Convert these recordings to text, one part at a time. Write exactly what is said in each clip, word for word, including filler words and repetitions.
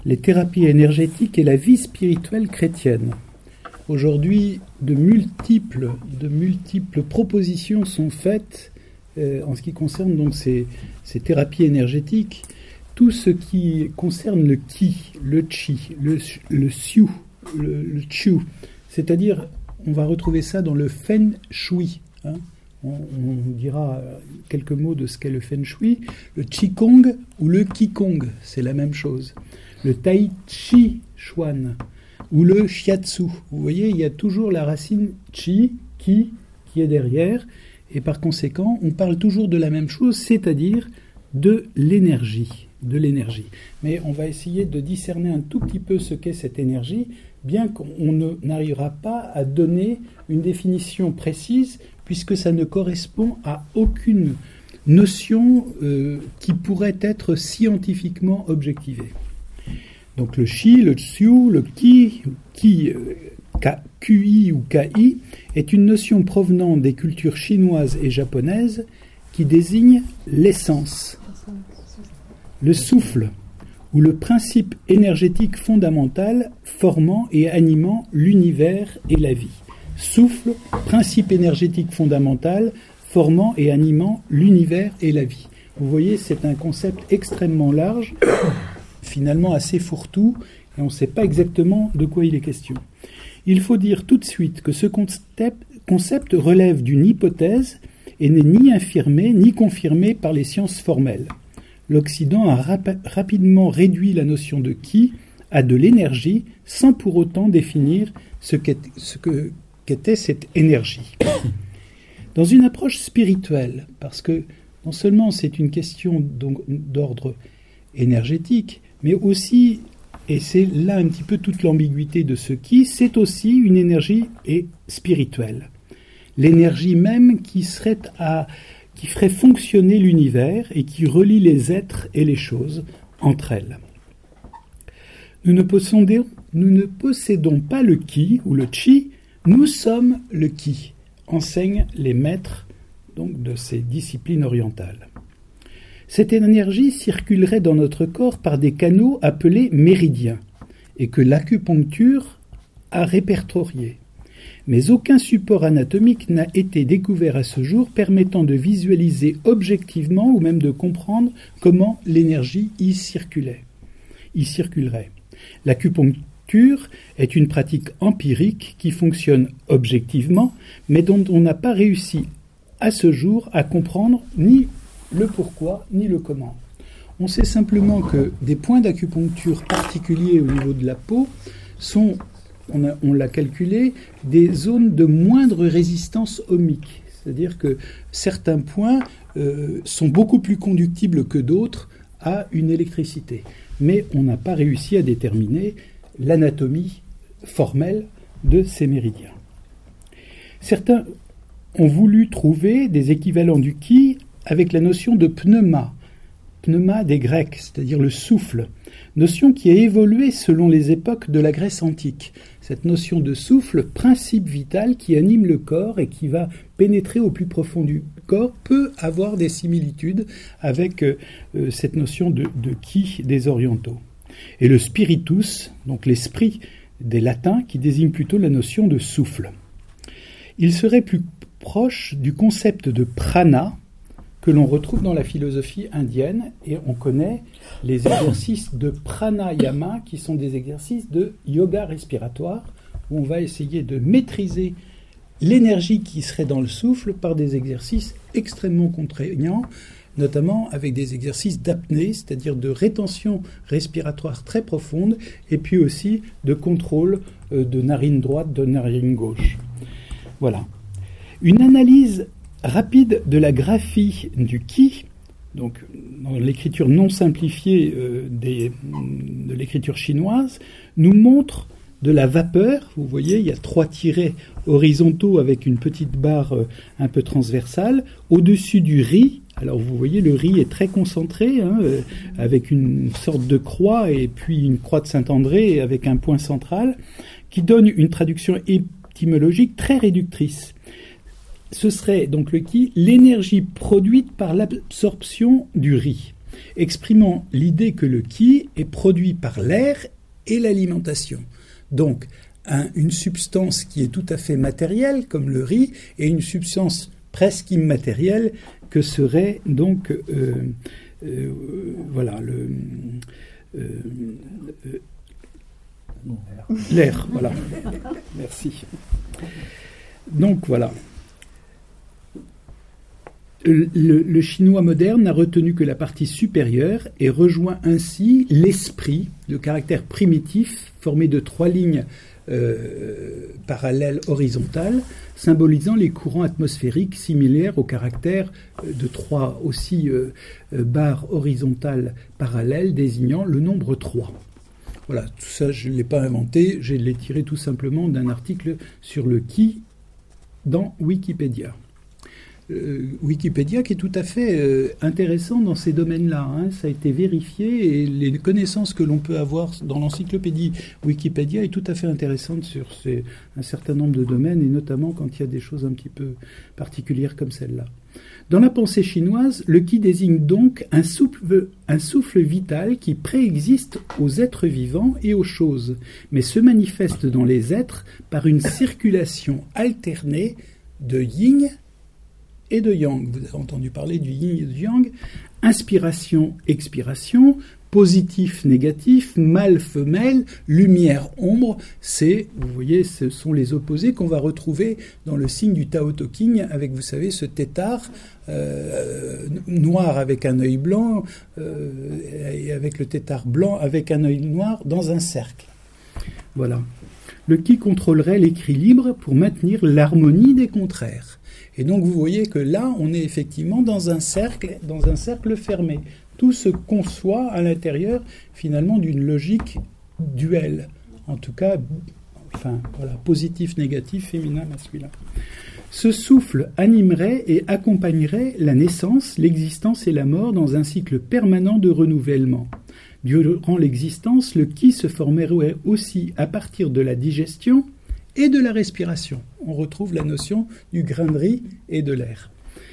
Les thérapies énergétiques et la vie spirituelle chrétienne. Aujourd'hui, de multiples, de multiples propositions sont faites euh, en ce qui concerne donc ces, ces thérapies énergétiques. Tout ce qui concerne le ki, le chi, le, le xiu, le, le chiu, c'est-à-dire, on va retrouver ça dans le feng shui. Hein. On, on dira quelques mots de ce qu'est le feng shui. Le qigong ou le qigong, c'est la même chose. Le tai chi chuan ou le shiatsu. Vous voyez, il y a toujours la racine chi, qui, qui est derrière, et par conséquent, on parle toujours de la même chose, c'est-à-dire de l'énergie, de l'énergie. Mais on va essayer de discerner un tout petit peu ce qu'est cette énergie, bien qu'on ne, n'arrivera pas à donner une définition précise, puisque ça ne correspond à aucune notion euh, qui pourrait être scientifiquement objectivée. Donc le chi, le xiu, le ki, ki Q I ou K I, est une notion provenant des cultures chinoises et japonaises qui désigne l'essence, le souffle, ou le principe énergétique fondamental formant et animant l'univers et la vie. Souffle, principe énergétique fondamental formant et animant l'univers et la vie. Vous voyez, c'est un concept extrêmement large, finalement assez fourre-tout, et on ne sait pas exactement de quoi il est question. Il faut dire tout de suite que ce concept relève d'une hypothèse et n'est ni infirmé ni confirmé par les sciences formelles. L'Occident a rap- rapidement réduit la notion de ki à de l'énergie sans pour autant définir ce, qu'est, ce que, qu'était cette énergie. Dans une approche spirituelle, parce que non seulement c'est une question donc, d'ordre énergétique, mais aussi, et c'est là un petit peu toute l'ambiguïté de ce qui, c'est aussi une énergie et spirituelle. L'énergie même qui serait à, qui ferait fonctionner l'univers et qui relie les êtres et les choses entre elles. Nous ne possédons, nous ne possédons pas le ki ou le chi, nous sommes le ki, enseignent les maîtres donc, de ces disciplines orientales. Cette énergie circulerait dans notre corps par des canaux appelés méridiens et que l'acupuncture a répertoriés. Mais aucun support anatomique n'a été découvert à ce jour permettant de visualiser objectivement ou même de comprendre comment l'énergie y circulait, y circulerait. L'acupuncture est une pratique empirique qui fonctionne objectivement, mais dont on n'a pas réussi à ce jour à comprendre ni le pourquoi ni le comment. On sait simplement que des points d'acupuncture particuliers au niveau de la peau sont, on, a, on l'a calculé, des zones de moindre résistance ohmique. C'est-à-dire que certains points euh, sont beaucoup plus conductibles que d'autres à une électricité. Mais on n'a pas réussi à déterminer l'anatomie formelle de ces méridiens. Certains ont voulu trouver des équivalents du ki avec la notion de pneuma, pneuma des Grecs, c'est-à-dire le souffle, notion qui a évolué selon les époques de la Grèce antique. Cette notion de souffle, principe vital qui anime le corps et qui va pénétrer au plus profond du corps, peut avoir des similitudes avec euh, cette notion de, de ki des orientaux. Et le spiritus, donc l'esprit des latins, qui désigne plutôt la notion de souffle. Il serait plus proche du concept de prana, que l'on retrouve dans la philosophie indienne, et on connaît les exercices de pranayama, qui sont des exercices de yoga respiratoire, où on va essayer de maîtriser l'énergie qui serait dans le souffle par des exercices extrêmement contraignants, notamment avec des exercices d'apnée, c'est-à-dire de rétention respiratoire très profonde, et puis aussi de contrôle de narine droite, de narine gauche. Voilà. Une analyse rapide de la graphie du ki, donc dans l'écriture non simplifiée euh, des, de l'écriture chinoise, nous montre de la vapeur. Vous voyez, il y a trois tirets horizontaux avec une petite barre euh, un peu transversale. Au-dessus du riz, alors vous voyez, le riz est très concentré, hein, euh, avec une sorte de croix et puis une croix de Saint-André avec un point central, qui donne une traduction étymologique très réductrice. Ce serait donc le ki, l'énergie produite par l'absorption du riz. exprimant l'idée que le qi est produit par l'air et l'alimentation. Donc, un, une substance qui est tout à fait matérielle, comme le riz, et une substance presque immatérielle que serait donc euh, euh, voilà le euh, euh, l'air. Voilà. Merci. Donc voilà. Le, le, le chinois moderne n'a retenu que la partie supérieure et rejoint ainsi l'esprit, le caractère primitif formé de trois lignes euh, parallèles horizontales, symbolisant les courants atmosphériques similaires au caractère de trois aussi euh, barres horizontales parallèles désignant le nombre trois. Voilà, tout ça je ne l'ai pas inventé, je l'ai tiré tout simplement d'un article sur le qi dans Wikipédia. Euh, Wikipédia qui est tout à fait euh, intéressant dans ces domaines-là. Hein. Ça a été vérifié et les connaissances que l'on peut avoir dans l'encyclopédie Wikipédia est tout à fait intéressante sur ces, un certain nombre de domaines et notamment quand il y a des choses un petit peu particulières comme celle-là. Dans la pensée chinoise, le qi désigne donc un souffle, un souffle vital qui préexiste aux êtres vivants et aux choses, mais se manifeste dans les êtres par une circulation alternée de yin et de yang. Vous avez entendu parler du yin et du yang. Inspiration, expiration, positif, négatif, mâle, femelle, lumière, ombre. C'est, vous voyez, ce sont les opposés qu'on va retrouver dans le signe du Tao Te Ching avec, vous savez, ce tétard euh, noir avec un œil blanc euh, et avec le tétard blanc avec un œil noir dans un cercle. Voilà. Le qi contrôlerait l'équilibre pour maintenir l'harmonie des contraires. Et donc vous voyez que là, on est effectivement dans un cercle, dans un cercle fermé. Tout se conçoit à l'intérieur, finalement, d'une logique duelle. En tout cas, enfin, voilà, positif, négatif, féminin, masculin. Ce souffle animerait et accompagnerait la naissance, l'existence et la mort dans un cycle permanent de renouvellement. Durant l'existence, le qi se formerait aussi à partir de la digestion et de la respiration. On retrouve la notion du grain de riz et de l'air.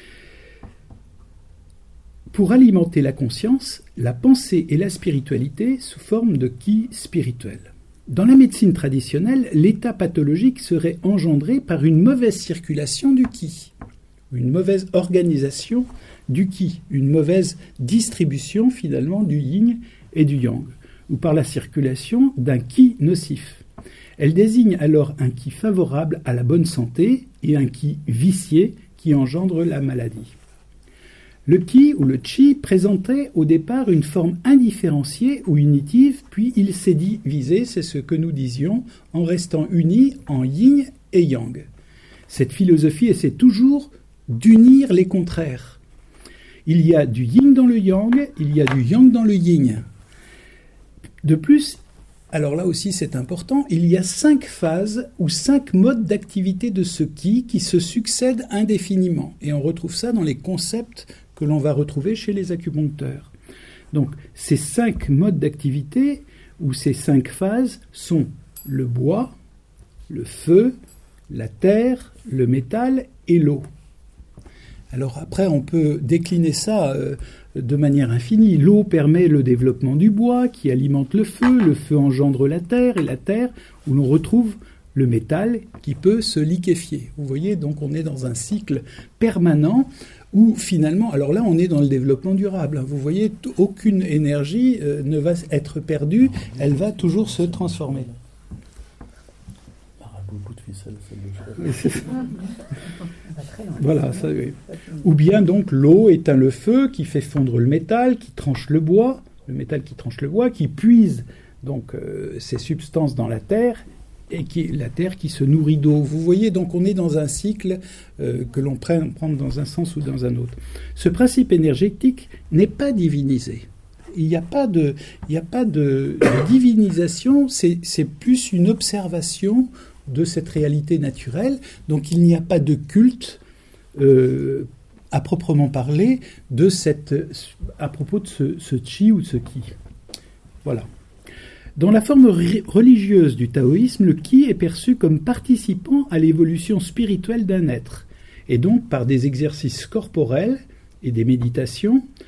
Pour alimenter la conscience, la pensée et la spiritualité sous forme de qi spirituel. Dans la médecine traditionnelle, l'état pathologique serait engendré par une mauvaise circulation du qi, une mauvaise organisation du qi, une mauvaise distribution finalement du yin et du yang, ou par la circulation d'un qi nocif. Elle désigne alors un qi favorable à la bonne santé et un qi vicié qui engendre la maladie. Le qi ou le chi présentait au départ une forme indifférenciée ou unitive, puis il s'est divisé, c'est ce que nous disions, en restant uni en yin et yang. Cette philosophie essaie toujours d'unir les contraires. Il y a du yin dans le yang, il y a du yang dans le yin. De plus, alors là aussi c'est important, il y a cinq phases ou cinq modes d'activité de ce qi qui se succèdent indéfiniment. Et on retrouve ça dans les concepts que l'on va retrouver chez les acupuncteurs. Donc ces cinq modes d'activité ou ces cinq phases sont le bois, le feu, la terre, le métal et l'eau. Alors après, on peut décliner ça euh, de manière infinie. L'eau permet le développement du bois qui alimente le feu, le feu engendre la terre, et la terre où l'on retrouve le métal qui peut se liquéfier. Vous voyez, donc on est dans un cycle permanent où finalement, alors là on est dans le développement durable. Vous voyez, t- aucune énergie euh, ne va être perdue, elle va toujours se transformer. Beaucoup de ficelles, celle de Voilà, ça, oui. Ou bien donc l'eau éteint le feu qui fait fondre le métal, qui tranche le bois, le métal qui tranche le bois, qui puise donc euh, ces substances dans la terre et qui la terre qui se nourrit d'eau. Vous voyez, donc on est dans un cycle euh, que l'on prend, prend dans un sens ou dans un autre. Ce principe énergétique n'est pas divinisé. Il n'y a pas de, il n'y a pas de, de divinisation, c'est, c'est plus une observation de cette réalité naturelle. Donc il n'y a pas de culte euh, à proprement parler de cette, à propos de ce, ce chi ou de ce ki. Voilà. Dans la forme ri- religieuse du taoïsme, le ki est perçu comme participant à l'évolution spirituelle d'un être, et donc par des exercices corporels et des méditations,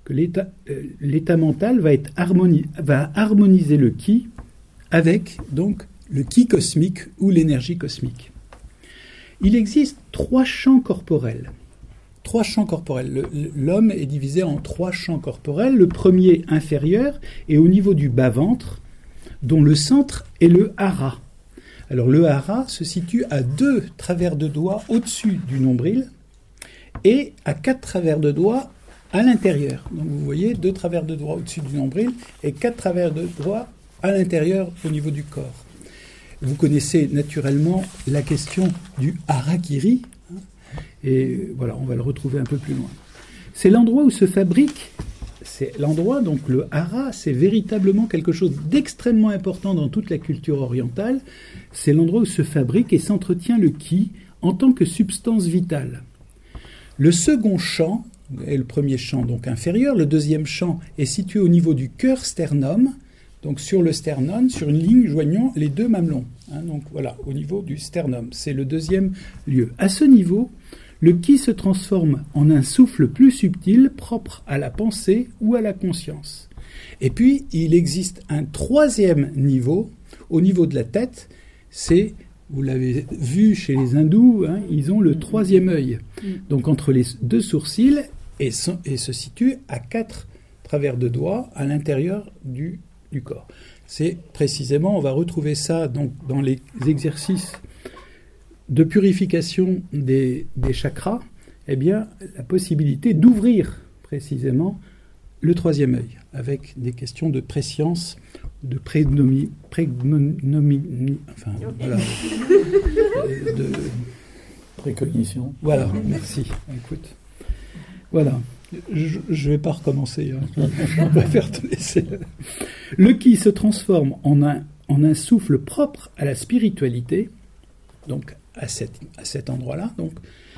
que l'état, euh, l'état mental va, être harmoni- va harmoniser le ki avec donc le ki cosmique ou l'énergie cosmique. Il existe trois champs corporels. Trois champs corporels. Le, l'homme est divisé en trois champs corporels. Le premier inférieur est au niveau du bas-ventre, dont le centre est le hara. Alors le hara se situe à deux travers de doigts au-dessus du nombril et à quatre travers de doigts à l'intérieur. Donc vous voyez deux travers de doigts au-dessus du nombril et quatre travers de doigts à l'intérieur au niveau du corps. Vous connaissez naturellement la question du harakiri, hein, et voilà, on va le retrouver un peu plus loin. C'est l'endroit où se fabrique, c'est l'endroit, donc le hara, c'est véritablement quelque chose d'extrêmement important dans toute la culture orientale. C'est l'endroit où se fabrique et s'entretient le ki en tant que substance vitale. Le second champ est le premier champ donc inférieur, le deuxième champ est situé au niveau du cœur sternum, donc sur le sternum, sur une ligne joignant les deux mamelons. Hein, donc voilà, au niveau du sternum, c'est le deuxième lieu. À ce niveau, le ki se transforme en un souffle plus subtil, propre à la pensée ou à la conscience. Et puis, il existe un troisième niveau, au niveau de la tête, c'est, vous l'avez vu chez les hindous, hein, ils ont le troisième œil. Donc entre les deux sourcils, et, so, et se situe à quatre travers de doigts à l'intérieur du du corps. C'est précisément, on va retrouver ça donc dans les exercices de purification des, des chakras, eh bien, la possibilité d'ouvrir précisément le troisième œil, avec des questions de préscience, de prégnomie, prégnomie, enfin, voilà, de, de précognition. Voilà, merci. Écoute, voilà. Je ne vais pas recommencer, hein. Je préfère te laisser. Le ki se transforme en un, en un souffle propre à la spiritualité, donc à, cette, à cet endroit-là, donc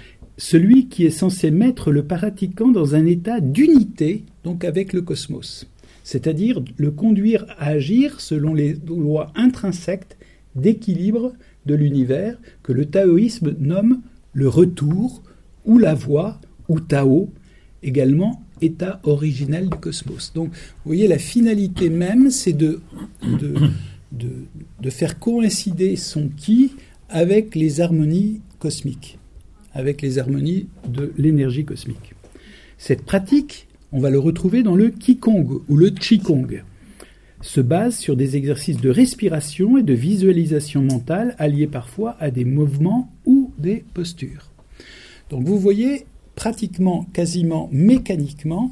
celui qui est censé mettre le pratiquant dans un état d'unité, donc avec le cosmos, c'est-à-dire le conduire à agir selon les lois intrinsèques d'équilibre de l'univers que le taoïsme nomme le retour ou la voie ou Tao, également état originel du cosmos. Donc, vous voyez, la finalité même, c'est de, de, de, de faire coïncider son ki avec les harmonies cosmiques, avec les harmonies de l'énergie cosmique. Cette pratique, on va le retrouver dans le Qigong ou le Qigong, se base sur des exercices de respiration et de visualisation mentale alliés parfois à des mouvements ou des postures. Donc, vous voyez, pratiquement, quasiment mécaniquement,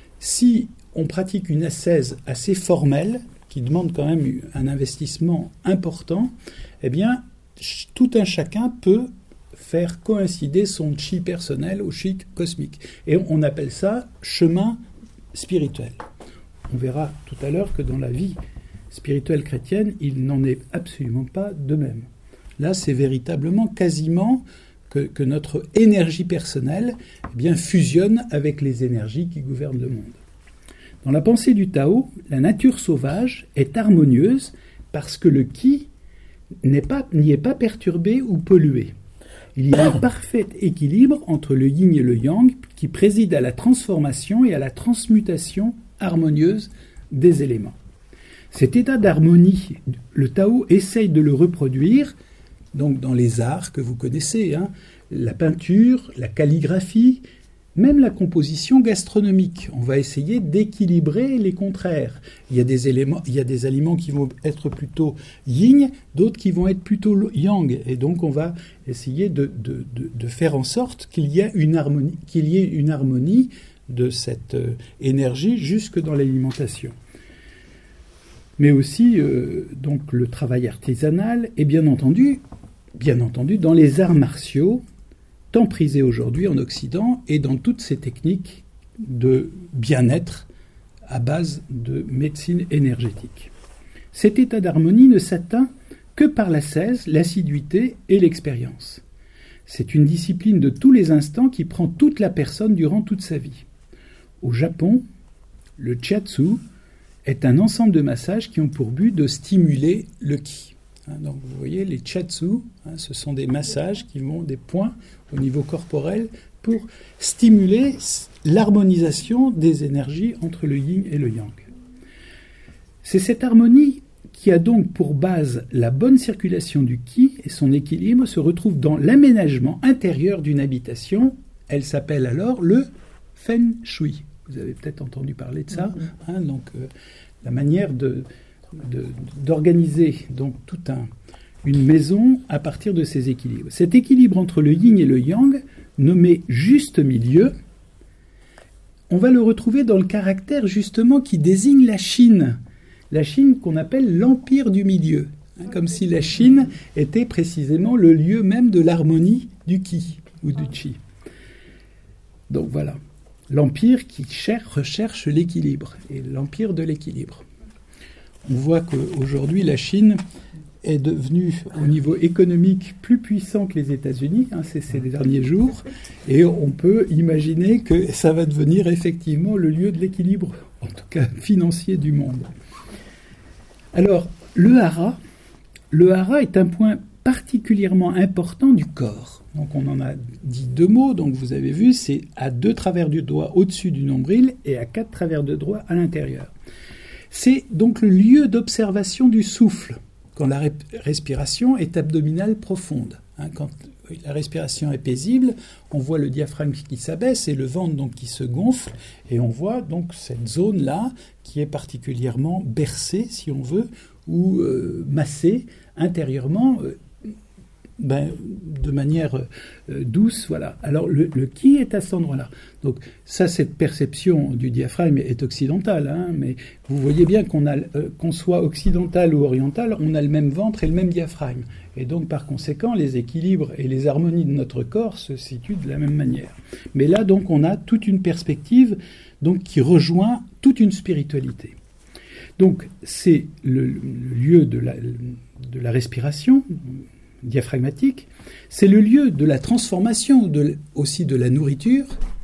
si on pratique une ascèse assez formelle, qui demande quand même un investissement important, eh bien, tout un chacun peut faire coïncider son chi personnel au chi cosmique. Et on appelle ça chemin spirituel. On verra tout à l'heure que dans la vie spirituelle chrétienne, il n'en est absolument pas de même. Là, c'est véritablement quasiment que, que notre énergie personnelle eh bien, fusionne avec les énergies qui gouvernent le monde. Dans la pensée du Tao, la nature sauvage est harmonieuse parce que le Qi n'est pas, n'y est pas perturbé ou pollué. Il y a un parfait équilibre entre le yin et le yang qui préside à la transformation et à la transmutation harmonieuse des éléments. Cet état d'harmonie, le Tao essaye de le reproduire donc dans les arts que vous connaissez, hein, la peinture, la calligraphie, même la composition gastronomique. On va essayer d'équilibrer les contraires. Il y a des éléments, il y a des aliments qui vont être plutôt yin, d'autres qui vont être plutôt yang. Et donc on va essayer de, de, de, de faire en sorte qu'il y ait une harmonie, qu'il y ait une harmonie de cette euh, énergie jusque dans l'alimentation. Mais aussi euh, donc le travail artisanal et bien entendu, bien entendu dans les arts martiaux, tant prisés aujourd'hui en Occident et dans toutes ces techniques de bien-être à base de médecine énergétique. Cet état d'harmonie ne s'atteint que par l'ascèse, l'assiduité et l'expérience. C'est une discipline de tous les instants qui prend toute la personne durant toute sa vie. Au Japon, le Chiatsu est un ensemble de massages qui ont pour but de stimuler le ki. Donc vous voyez, les Chiatsu, hein, ce sont des massages qui vont des points au niveau corporel pour stimuler l'harmonisation des énergies entre le yin et le yang. C'est cette harmonie qui a donc pour base la bonne circulation du qi, et son équilibre se retrouve dans l'aménagement intérieur d'une habitation. Elle s'appelle alors le feng shui. Vous avez peut-être entendu parler de ça. Mm-hmm. Hein, donc, euh, la manière de, de, d'organiser donc toute un, une maison à partir de ces équilibres. Cet équilibre entre le yin et le yang, nommé juste milieu, on va le retrouver dans le caractère justement qui désigne la Chine. La Chine qu'on appelle l'empire du milieu, hein, comme si la Chine était précisément le lieu même de l'harmonie du qi ou du chi. Donc voilà, l'empire qui cherche, recherche l'équilibre, et l'empire de l'équilibre. On voit qu'aujourd'hui la Chine est devenue au niveau économique plus puissant que les États-Unis, hein, c'est ces derniers jours, et on peut imaginer que ça va devenir effectivement le lieu de l'équilibre, en tout cas financier du monde. Alors, le hara, le hara est un point particulièrement important du corps. Donc, on en a dit deux mots. Donc, vous avez vu, c'est à deux travers du doigt au-dessus du nombril et à quatre travers de doigt à l'intérieur. C'est donc le lieu d'observation du souffle quand la respiration est abdominale profonde. Hein, quand la respiration est paisible, on voit le diaphragme qui s'abaisse et le ventre donc qui se gonfle, et on voit donc cette zone-là qui est particulièrement bercée, si on veut, ou euh, massée intérieurement, euh, ben, de manière euh, douce. Voilà. Alors le, le qi est à cet endroit-là. Donc ça, cette perception du diaphragme est occidentale, hein, mais vous voyez bien qu'on a, euh, qu'on soit occidental ou oriental, on a le même ventre et le même diaphragme. Et donc, par conséquent, les équilibres et les harmonies de notre corps se situent de la même manière. Mais là, donc, on a toute une perspective donc, qui rejoint toute une spiritualité. Donc, c'est le, le lieu de la, de la respiration diaphragmatique, c'est le lieu de la transformation, de, aussi de la nourriture.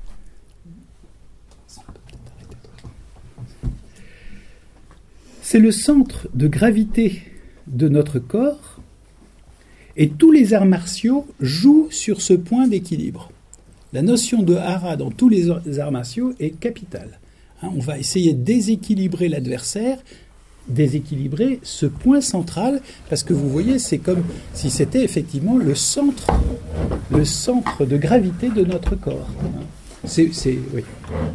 C'est le centre de gravité de notre corps. Et tous les arts martiaux jouent sur ce point d'équilibre. La notion de hara dans tous les arts martiaux est capitale. Hein, on va essayer de déséquilibrer l'adversaire, déséquilibrer ce point central, parce que vous voyez, c'est comme si c'était effectivement le centre, le centre de gravité de notre corps. C'est, c'est, oui.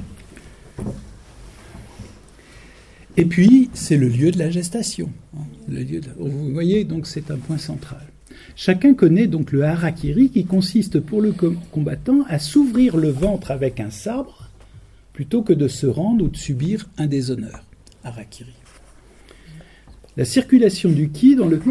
Et puis, c'est le lieu de la gestation. Hein, le lieu de, vous voyez, donc c'est un point central. Chacun connaît donc le harakiri qui consiste pour le combattant à s'ouvrir le ventre avec un sabre plutôt que de se rendre ou de subir un déshonneur. Harakiri. La circulation du ki dans le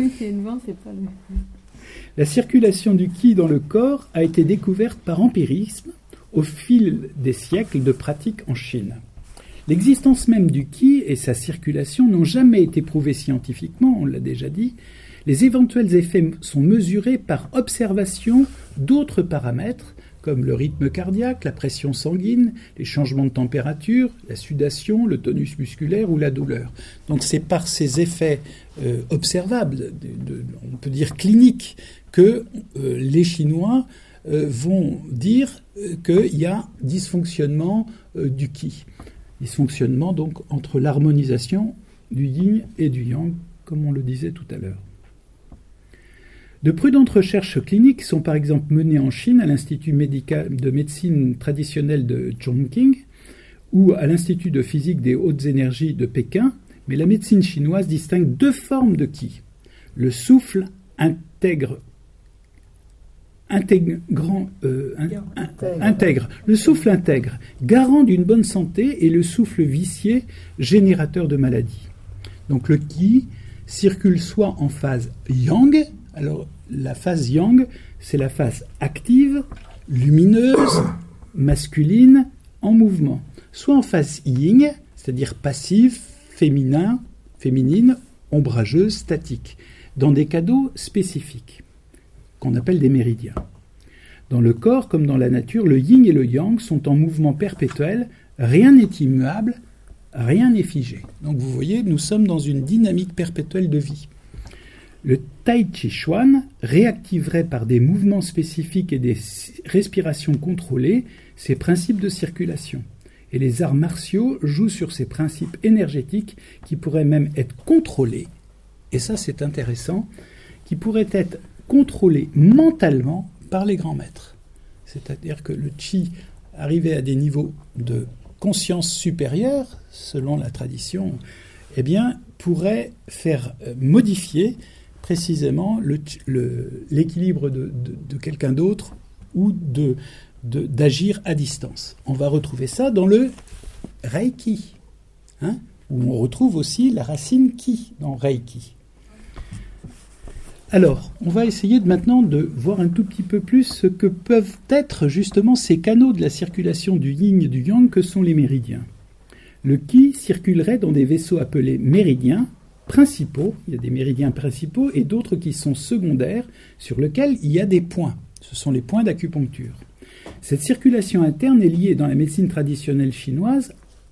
La circulation du ki dans le corps a été découverte par empirisme au fil des siècles de pratique en Chine. L'existence même du ki et sa circulation n'ont jamais été prouvées scientifiquement, on l'a déjà dit. Les éventuels effets sont mesurés par observation d'autres paramètres, comme le rythme cardiaque, la pression sanguine, les changements de température, la sudation, le tonus musculaire ou la douleur. Donc c'est par ces effets euh, observables, de, de, on peut dire cliniques, que euh, les Chinois euh, vont dire euh, qu'il y a dysfonctionnement euh, du qi. Dysfonctionnement donc entre l'harmonisation du yin et du yang, comme on le disait tout à l'heure. De prudentes recherches cliniques sont par exemple menées en Chine à l'Institut médical de médecine traditionnelle de Chongqing ou à l'Institut de physique des hautes énergies de Pékin, mais la médecine chinoise distingue deux formes de qi. Le souffle intègre, intégrant, euh, in, in, intègre, le souffle intègre, garant d'une bonne santé, et le souffle vicié, générateur de maladies. Donc le qi circule soit en phase yang. Alors, la phase yang, c'est la phase active, lumineuse, masculine, en mouvement. Soit en phase yin, c'est-à-dire passive, féminin, féminine, ombrageuse, statique, dans des cadeaux spécifiques, qu'on appelle des méridiens. Dans le corps, comme dans la nature, le yin et le yang sont en mouvement perpétuel, rien n'est immuable, rien n'est figé. Donc vous voyez, nous sommes dans une dynamique perpétuelle de vie. Le Tai Chi Chuan réactiverait par des mouvements spécifiques et des respirations contrôlées ces principes de circulation. Et les arts martiaux jouent sur ces principes énergétiques qui pourraient même être contrôlés, et ça c'est intéressant, qui pourraient être contrôlés mentalement par les grands maîtres. C'est-à-dire que le Qi arrivait à des niveaux de conscience supérieure, selon la tradition, eh bien, pourrait faire modifier précisément le, le, l'équilibre de, de, de quelqu'un d'autre ou de, de, d'agir à distance. On va retrouver ça dans le Reiki, hein, où on retrouve aussi la racine Ki dans Reiki. Alors, on va essayer de maintenant de voir un tout petit peu plus ce que peuvent être justement ces canaux de la circulation du yin et du yang que sont les méridiens. Le Qi circulerait dans des vaisseaux appelés méridiens principaux, il y a des méridiens principaux et d'autres qui sont secondaires sur lesquels il y a des points. Ce sont les points d'acupuncture. Cette circulation interne est liée dans la médecine traditionnelle chinoise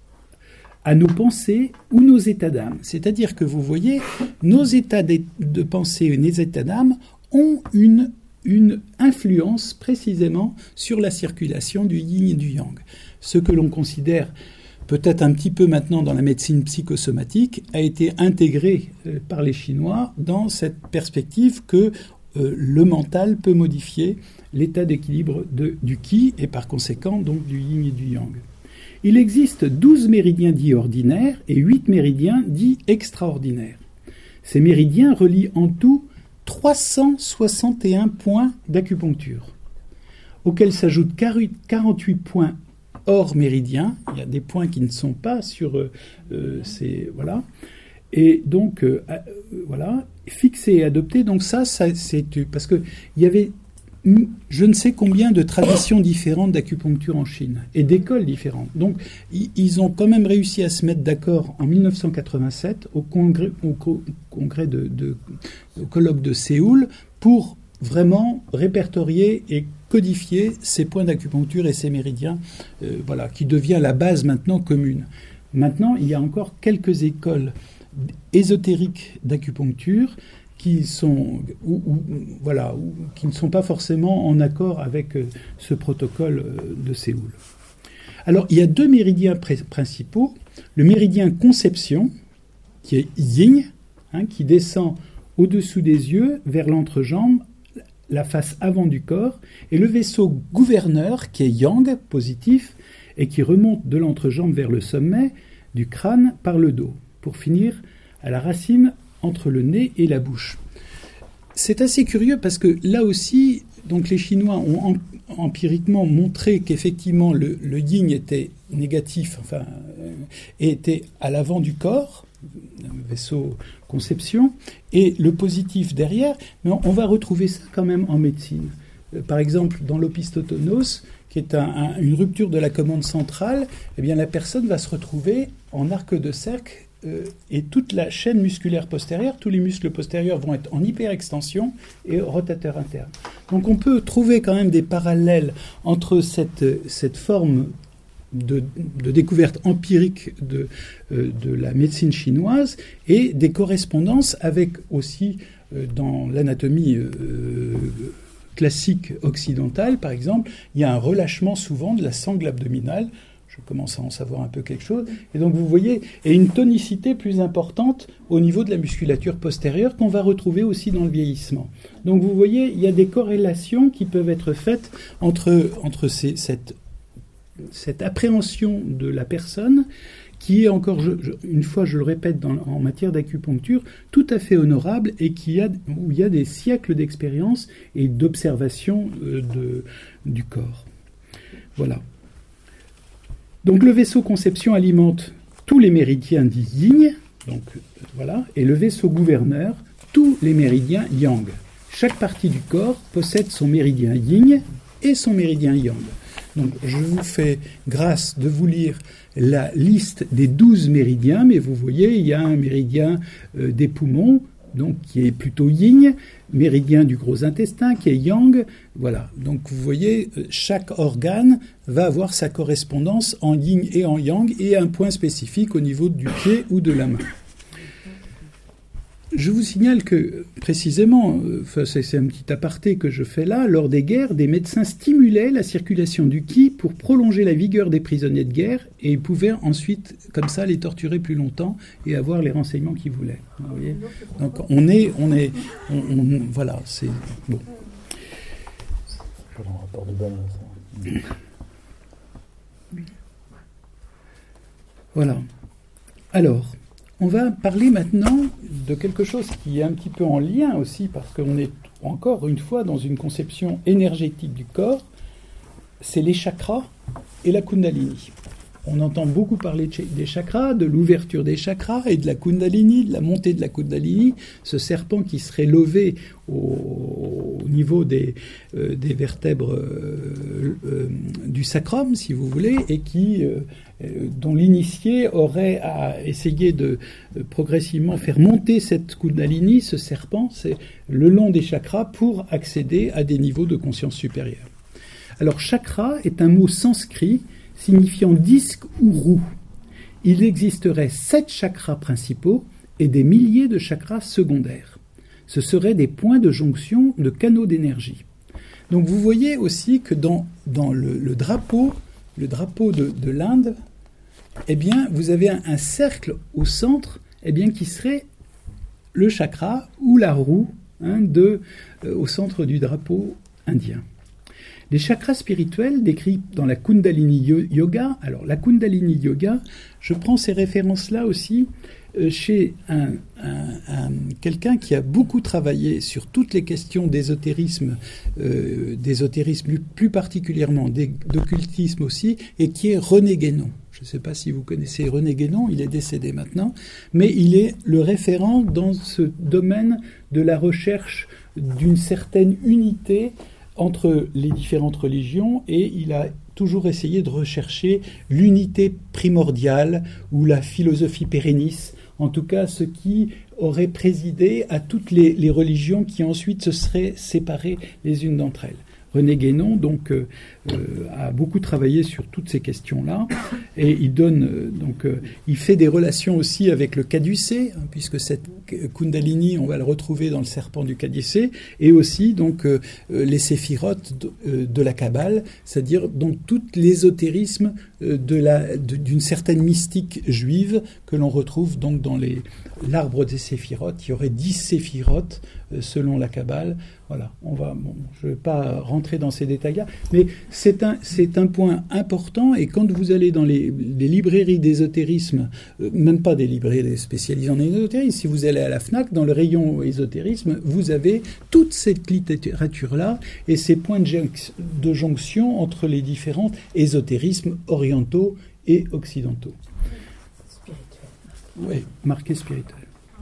à nos pensées ou nos états d'âme. C'est-à-dire que vous voyez, nos états de, de pensée et nos états d'âme ont une, une influence précisément sur la circulation du yin et du yang. Ce que l'on considère peut-être un petit peu maintenant dans la médecine psychosomatique a été intégré euh, par les Chinois dans cette perspective que euh, le mental peut modifier l'état d'équilibre de, du Qi et par conséquent donc du yin et du yang. Il existe douze méridiens dits ordinaires et huit méridiens dits extraordinaires. Ces méridiens relient en tout trois cent soixante et un points d'acupuncture, auxquels s'ajoutent quarante-huit points hors méridien. Il y a des points qui ne sont pas sur euh, ces... Voilà. Et donc, euh, euh, voilà, fixés et adoptés. Donc ça, ça c'est... Parce qu'il y avait... je ne sais combien de traditions différentes d'acupuncture en Chine et d'écoles différentes. Donc, ils ont quand même réussi à se mettre d'accord en dix-neuf cent quatre-vingt-sept au congrès, au congrès de, de, au colloque de Séoul pour vraiment répertorier et codifier ces points d'acupuncture et ces méridiens, euh, voilà, qui devient la base maintenant commune. Maintenant, il y a encore quelques écoles ésotériques d'acupuncture qui sont ou, ou, voilà ou, qui ne sont pas forcément en accord avec euh, ce protocole euh, de Séoul. Alors il y a deux méridiens pr- principaux, le méridien conception qui est yin, hein, qui descend au-dessous des yeux vers l'entrejambe, la face avant du corps, et le vaisseau gouverneur qui est yang, positif, et qui remonte de l'entrejambe vers le sommet du crâne par le dos, pour finir à la racine entre le nez et la bouche. C'est assez curieux parce que là aussi, donc les Chinois ont em- empiriquement montré qu'effectivement le, le yin était négatif, enfin, euh, était à l'avant du corps, le vaisseau conception, et le positif derrière, mais on, on va retrouver ça quand même en médecine. Euh, par exemple, dans l'opistotonos, qui est un, un, une rupture de la commande centrale, eh bien la personne va se retrouver en arc de cercle. Euh, et toute la chaîne musculaire postérieure, tous les muscles postérieurs vont être en hyperextension et rotateur interne. Donc on peut trouver quand même des parallèles entre cette, cette forme de, de découverte empirique de, euh, de la médecine chinoise et des correspondances avec aussi euh, dans l'anatomie euh, classique occidentale, par exemple, il y a un relâchement souvent de la sangle abdominale. Je commence à en savoir un peu quelque chose. Et donc, vous voyez, et une tonicité plus importante au niveau de la musculature postérieure qu'on va retrouver aussi dans le vieillissement. Donc, vous voyez, il y a des corrélations qui peuvent être faites entre, entre ces, cette, cette appréhension de la personne qui est encore, je, je, une fois, je le répète, dans, en matière d'acupuncture, tout à fait honorable et qui a, où il y a des siècles d'expérience et d'observation euh, de, du corps. Voilà. Donc le vaisseau conception alimente tous les méridiens dits yin, donc voilà, et le vaisseau gouverneur tous les méridiens yang. Chaque partie du corps possède son méridien yin et son méridien yang. Donc je vous fais grâce de vous lire la liste des douze méridiens, mais vous voyez, il y a un méridien euh, des poumons, donc qui est plutôt yin, méridien du gros intestin qui est yang, voilà. Donc vous voyez, chaque organe va avoir sa correspondance en yin et en yang et un point spécifique au niveau du pied ou de la main. je vous signale que, précisément, enfin, c'est, c'est un petit aparté que je fais là, lors des guerres, des médecins stimulaient la circulation du qi pour prolonger la vigueur des prisonniers de guerre, et ils pouvaient ensuite, comme ça, les torturer plus longtemps et avoir les renseignements qu'ils voulaient. Vous voyez ? Donc, on est... On est on, on, voilà, c'est... Bon. Pas dans le rapport de balance. Voilà. Alors... On va parler maintenant de quelque chose qui est un petit peu en lien aussi, parce qu'on est encore une fois dans une conception énergétique du corps, c'est les chakras et la kundalini. On entend beaucoup parler des chakras, de l'ouverture des chakras et de la kundalini, de la montée de la kundalini, ce serpent qui serait levé au, au niveau des, euh, des vertèbres euh, euh, du sacrum, si vous voulez, et qui, euh, dont l'initié aurait à essayer de euh, progressivement faire monter cette kundalini, ce serpent, c'est le long des chakras pour accéder à des niveaux de conscience supérieure. Alors, chakra est un mot sanskrit signifiant disque ou roue. Il existerait sept chakras principaux et des milliers de chakras secondaires. Ce seraient des points de jonction de canaux d'énergie. Donc vous voyez aussi que dans, dans le, le drapeau, le drapeau de, de l'Inde, eh bien, vous avez un, un cercle au centre, eh bien, qui serait le chakra ou la roue hein, de, euh, au centre du drapeau indien. Les chakras spirituels décrits dans la Kundalini Yoga, alors la Kundalini Yoga, je prends ces références-là aussi euh, chez un, un, un, quelqu'un qui a beaucoup travaillé sur toutes les questions d'ésotérisme, euh, d'ésotérisme plus, plus particulièrement d'occultisme aussi, et qui est René Guénon. Je ne sais pas si vous connaissez René Guénon, il est décédé maintenant, mais il est le référent dans ce domaine de la recherche d'une certaine unité entre les différentes religions, et il a toujours essayé de rechercher l'unité primordiale ou la philosophie pérennis, en tout cas ce qui aurait présidé à toutes les, les religions qui ensuite se seraient séparées les unes d'entre elles. René Guénon donc euh, euh, a beaucoup travaillé sur toutes ces questions-là, et il donne euh, donc euh, il fait des relations aussi avec le caducée, hein, puisque cette Kundalini on va le retrouver dans le serpent du caducée, et aussi donc euh, les séphirotes de, euh, de la Kabbale, c'est-à-dire donc tout l'ésotérisme euh, de la de, d'une certaine mystique juive que l'on retrouve donc dans les l'arbre des séphirotes. Il y aurait dix séphirotes euh, selon la Kabbale. Voilà, on va bon, je ne vais pas rentrer dans ces détails-là, mais c'est un, c'est un point important, et quand vous allez dans les, les librairies d'ésotérisme, euh, même pas des librairies spécialisées en ésotérisme, si vous allez à la FNAC, dans le rayon ésotérisme, vous avez toute cette littérature-là et ces points de, jonc- de jonction entre les différents ésotérismes orientaux et occidentaux. Spirituel. Oui, marqué spirituel.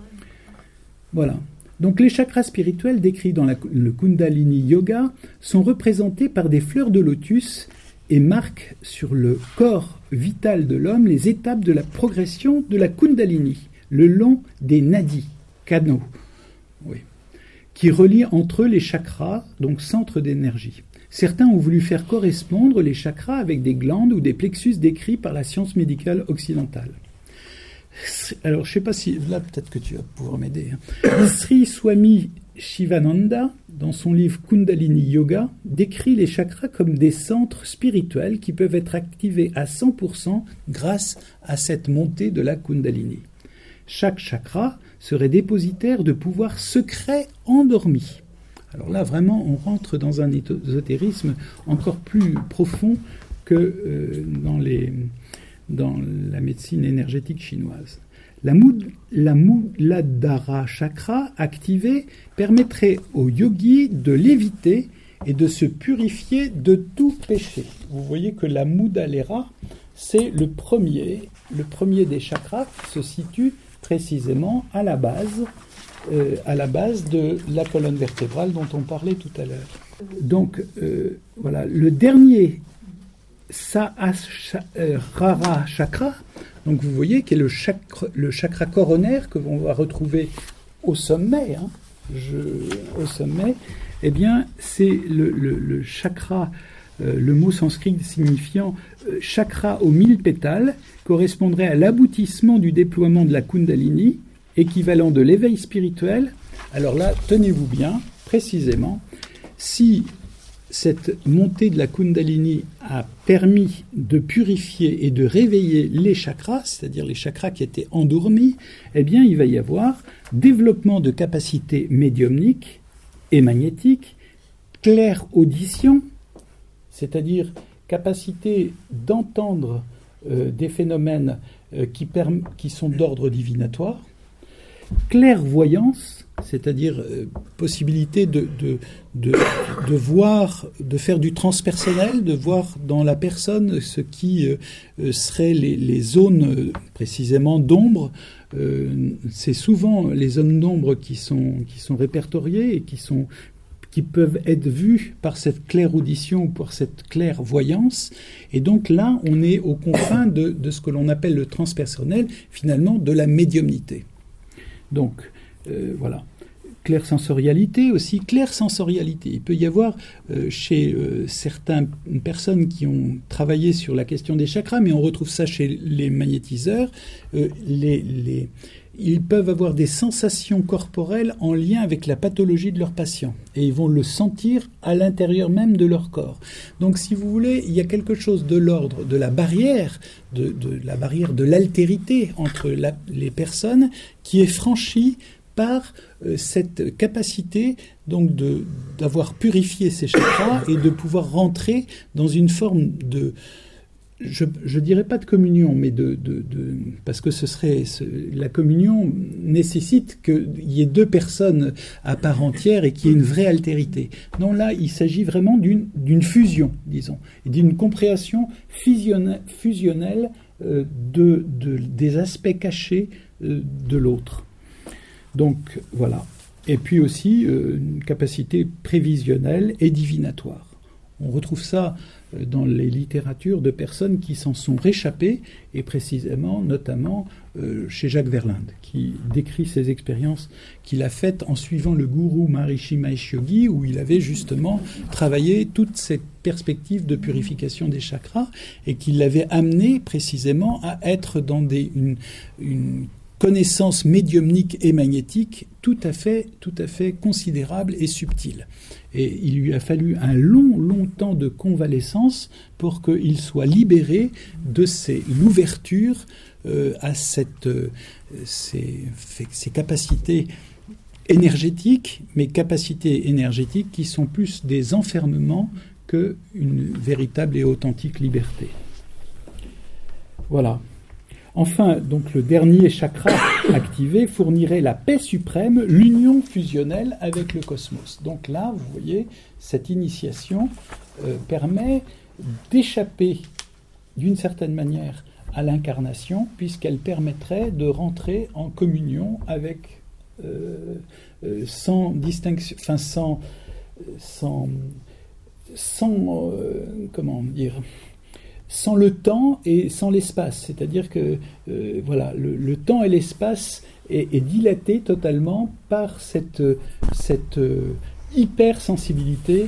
Voilà. Donc les chakras spirituels décrits dans la, le Kundalini Yoga sont représentés par des fleurs de lotus et marquent sur le corps vital de l'homme les étapes de la progression de la Kundalini, le long des nadis, canaux, oui, qui relient entre eux les chakras, donc centres d'énergie. Certains ont voulu faire correspondre les chakras avec des glandes ou des plexus décrits par la science médicale occidentale. Alors, je ne sais pas si... Là, peut-être que tu vas pouvoir m'aider. Hein. Sri Swami Shivananda, dans son livre Kundalini Yoga, décrit les chakras comme des centres spirituels qui peuvent être activés à cent pour cent grâce à cette montée de la Kundalini. Chaque chakra serait dépositaire de pouvoirs secrets endormis. Alors là, vraiment, on rentre dans un ésotérisme encore plus profond que euh, dans les... dans la médecine énergétique chinoise. La, moud, la Muladhara chakra activée permettrait aux yogis de léviter et de se purifier de tout péché. Vous voyez que la Muladhara, c'est le premier, le premier des chakras qui se situe précisément à la base, euh, à la base de la colonne vertébrale dont on parlait tout à l'heure. Donc, euh, voilà, le dernier Sahasrara chakra, donc vous voyez, qui est le chakra, le chakra coronaire que l'on va retrouver au sommet, hein, je, au sommet, eh bien, c'est le, le, le chakra, euh, le mot sanskrit signifiant euh, chakra aux mille pétales, correspondrait à l'aboutissement du déploiement de la Kundalini, équivalent de l'éveil spirituel, alors là, tenez-vous bien, précisément, si cette montée de la Kundalini a permis de purifier et de réveiller les chakras, c'est-à-dire les chakras qui étaient endormis, eh bien, il va y avoir développement de capacités médiumniques et magnétiques, claire audition, c'est-à-dire capacité d'entendre euh, des phénomènes euh, qui, perm- qui sont d'ordre divinatoire, clairvoyance, c'est-à-dire euh, possibilité de, de, de, de voir, de faire du transpersonnel, de voir dans la personne ce qui euh, serait les, les zones euh, précisément d'ombre. Euh, c'est souvent les zones d'ombre qui sont, qui sont répertoriées et qui, sont, qui peuvent être vues par cette claire audition ou par cette clairvoyance. Et donc là, on est aux confins de, de ce que l'on appelle le transpersonnel, finalement de la médiumnité. Donc, euh, voilà. Clairsensorialité aussi, clairsensorialité. Il peut y avoir euh, chez euh, certaines personnes qui ont travaillé sur la question des chakras, mais on retrouve ça chez les magnétiseurs, euh, les, les, ils peuvent avoir des sensations corporelles en lien avec la pathologie de leur patient. Et ils vont le sentir à l'intérieur même de leur corps. Donc, si vous voulez, il y a quelque chose de l'ordre de la barrière, de, de la barrière de l'altérité entre la, les personnes qui est franchie par euh, cette capacité donc de, d'avoir purifié ces chakras et de pouvoir rentrer dans une forme de, je ne dirais pas de communion, mais de, de, de parce que ce serait ce, la communion nécessite qu'il y ait deux personnes à part entière et qu'il y ait une vraie altérité. Non, là, il s'agit vraiment d'une, d'une fusion, disons, et d'une compréhension fusionnelle, fusionnelle euh, de, de, des aspects cachés euh, de l'autre. Donc, voilà. Et puis aussi, euh, une capacité prévisionnelle et divinatoire. On retrouve ça euh, dans les littératures de personnes qui s'en sont réchappées, et précisément, notamment, euh, chez Jacques Verlinde, qui décrit ses expériences qu'il a faites en suivant le gourou Maharishi Mahesh Yogi, où il avait justement travaillé toute cette perspective de purification des chakras, et qui l'avait amené précisément à être dans des, une, une connaissance médiumnique et magnétique tout à fait, tout à fait considérable et subtile. Et il lui a fallu un long, long temps de convalescence pour qu'il soit libéré de ces, l'ouverture euh, à cette, euh, ces, ces capacités énergétiques, mais capacités énergétiques qui sont plus des enfermements qu'une véritable et authentique liberté. Voilà. Enfin, donc, le dernier chakra activé fournirait la paix suprême, l'union fusionnelle avec le cosmos. Donc là, vous voyez, cette initiation euh, permet d'échapper d'une certaine manière à l'incarnation, puisqu'elle permettrait de rentrer en communion avec, euh, euh, sans distinction, enfin sans, sans, sans euh, comment dire, sans le temps et sans l'espace. C'est-à-dire que euh, voilà, le, le temps et l'espace est, est dilaté totalement par cette, cette euh, hypersensibilité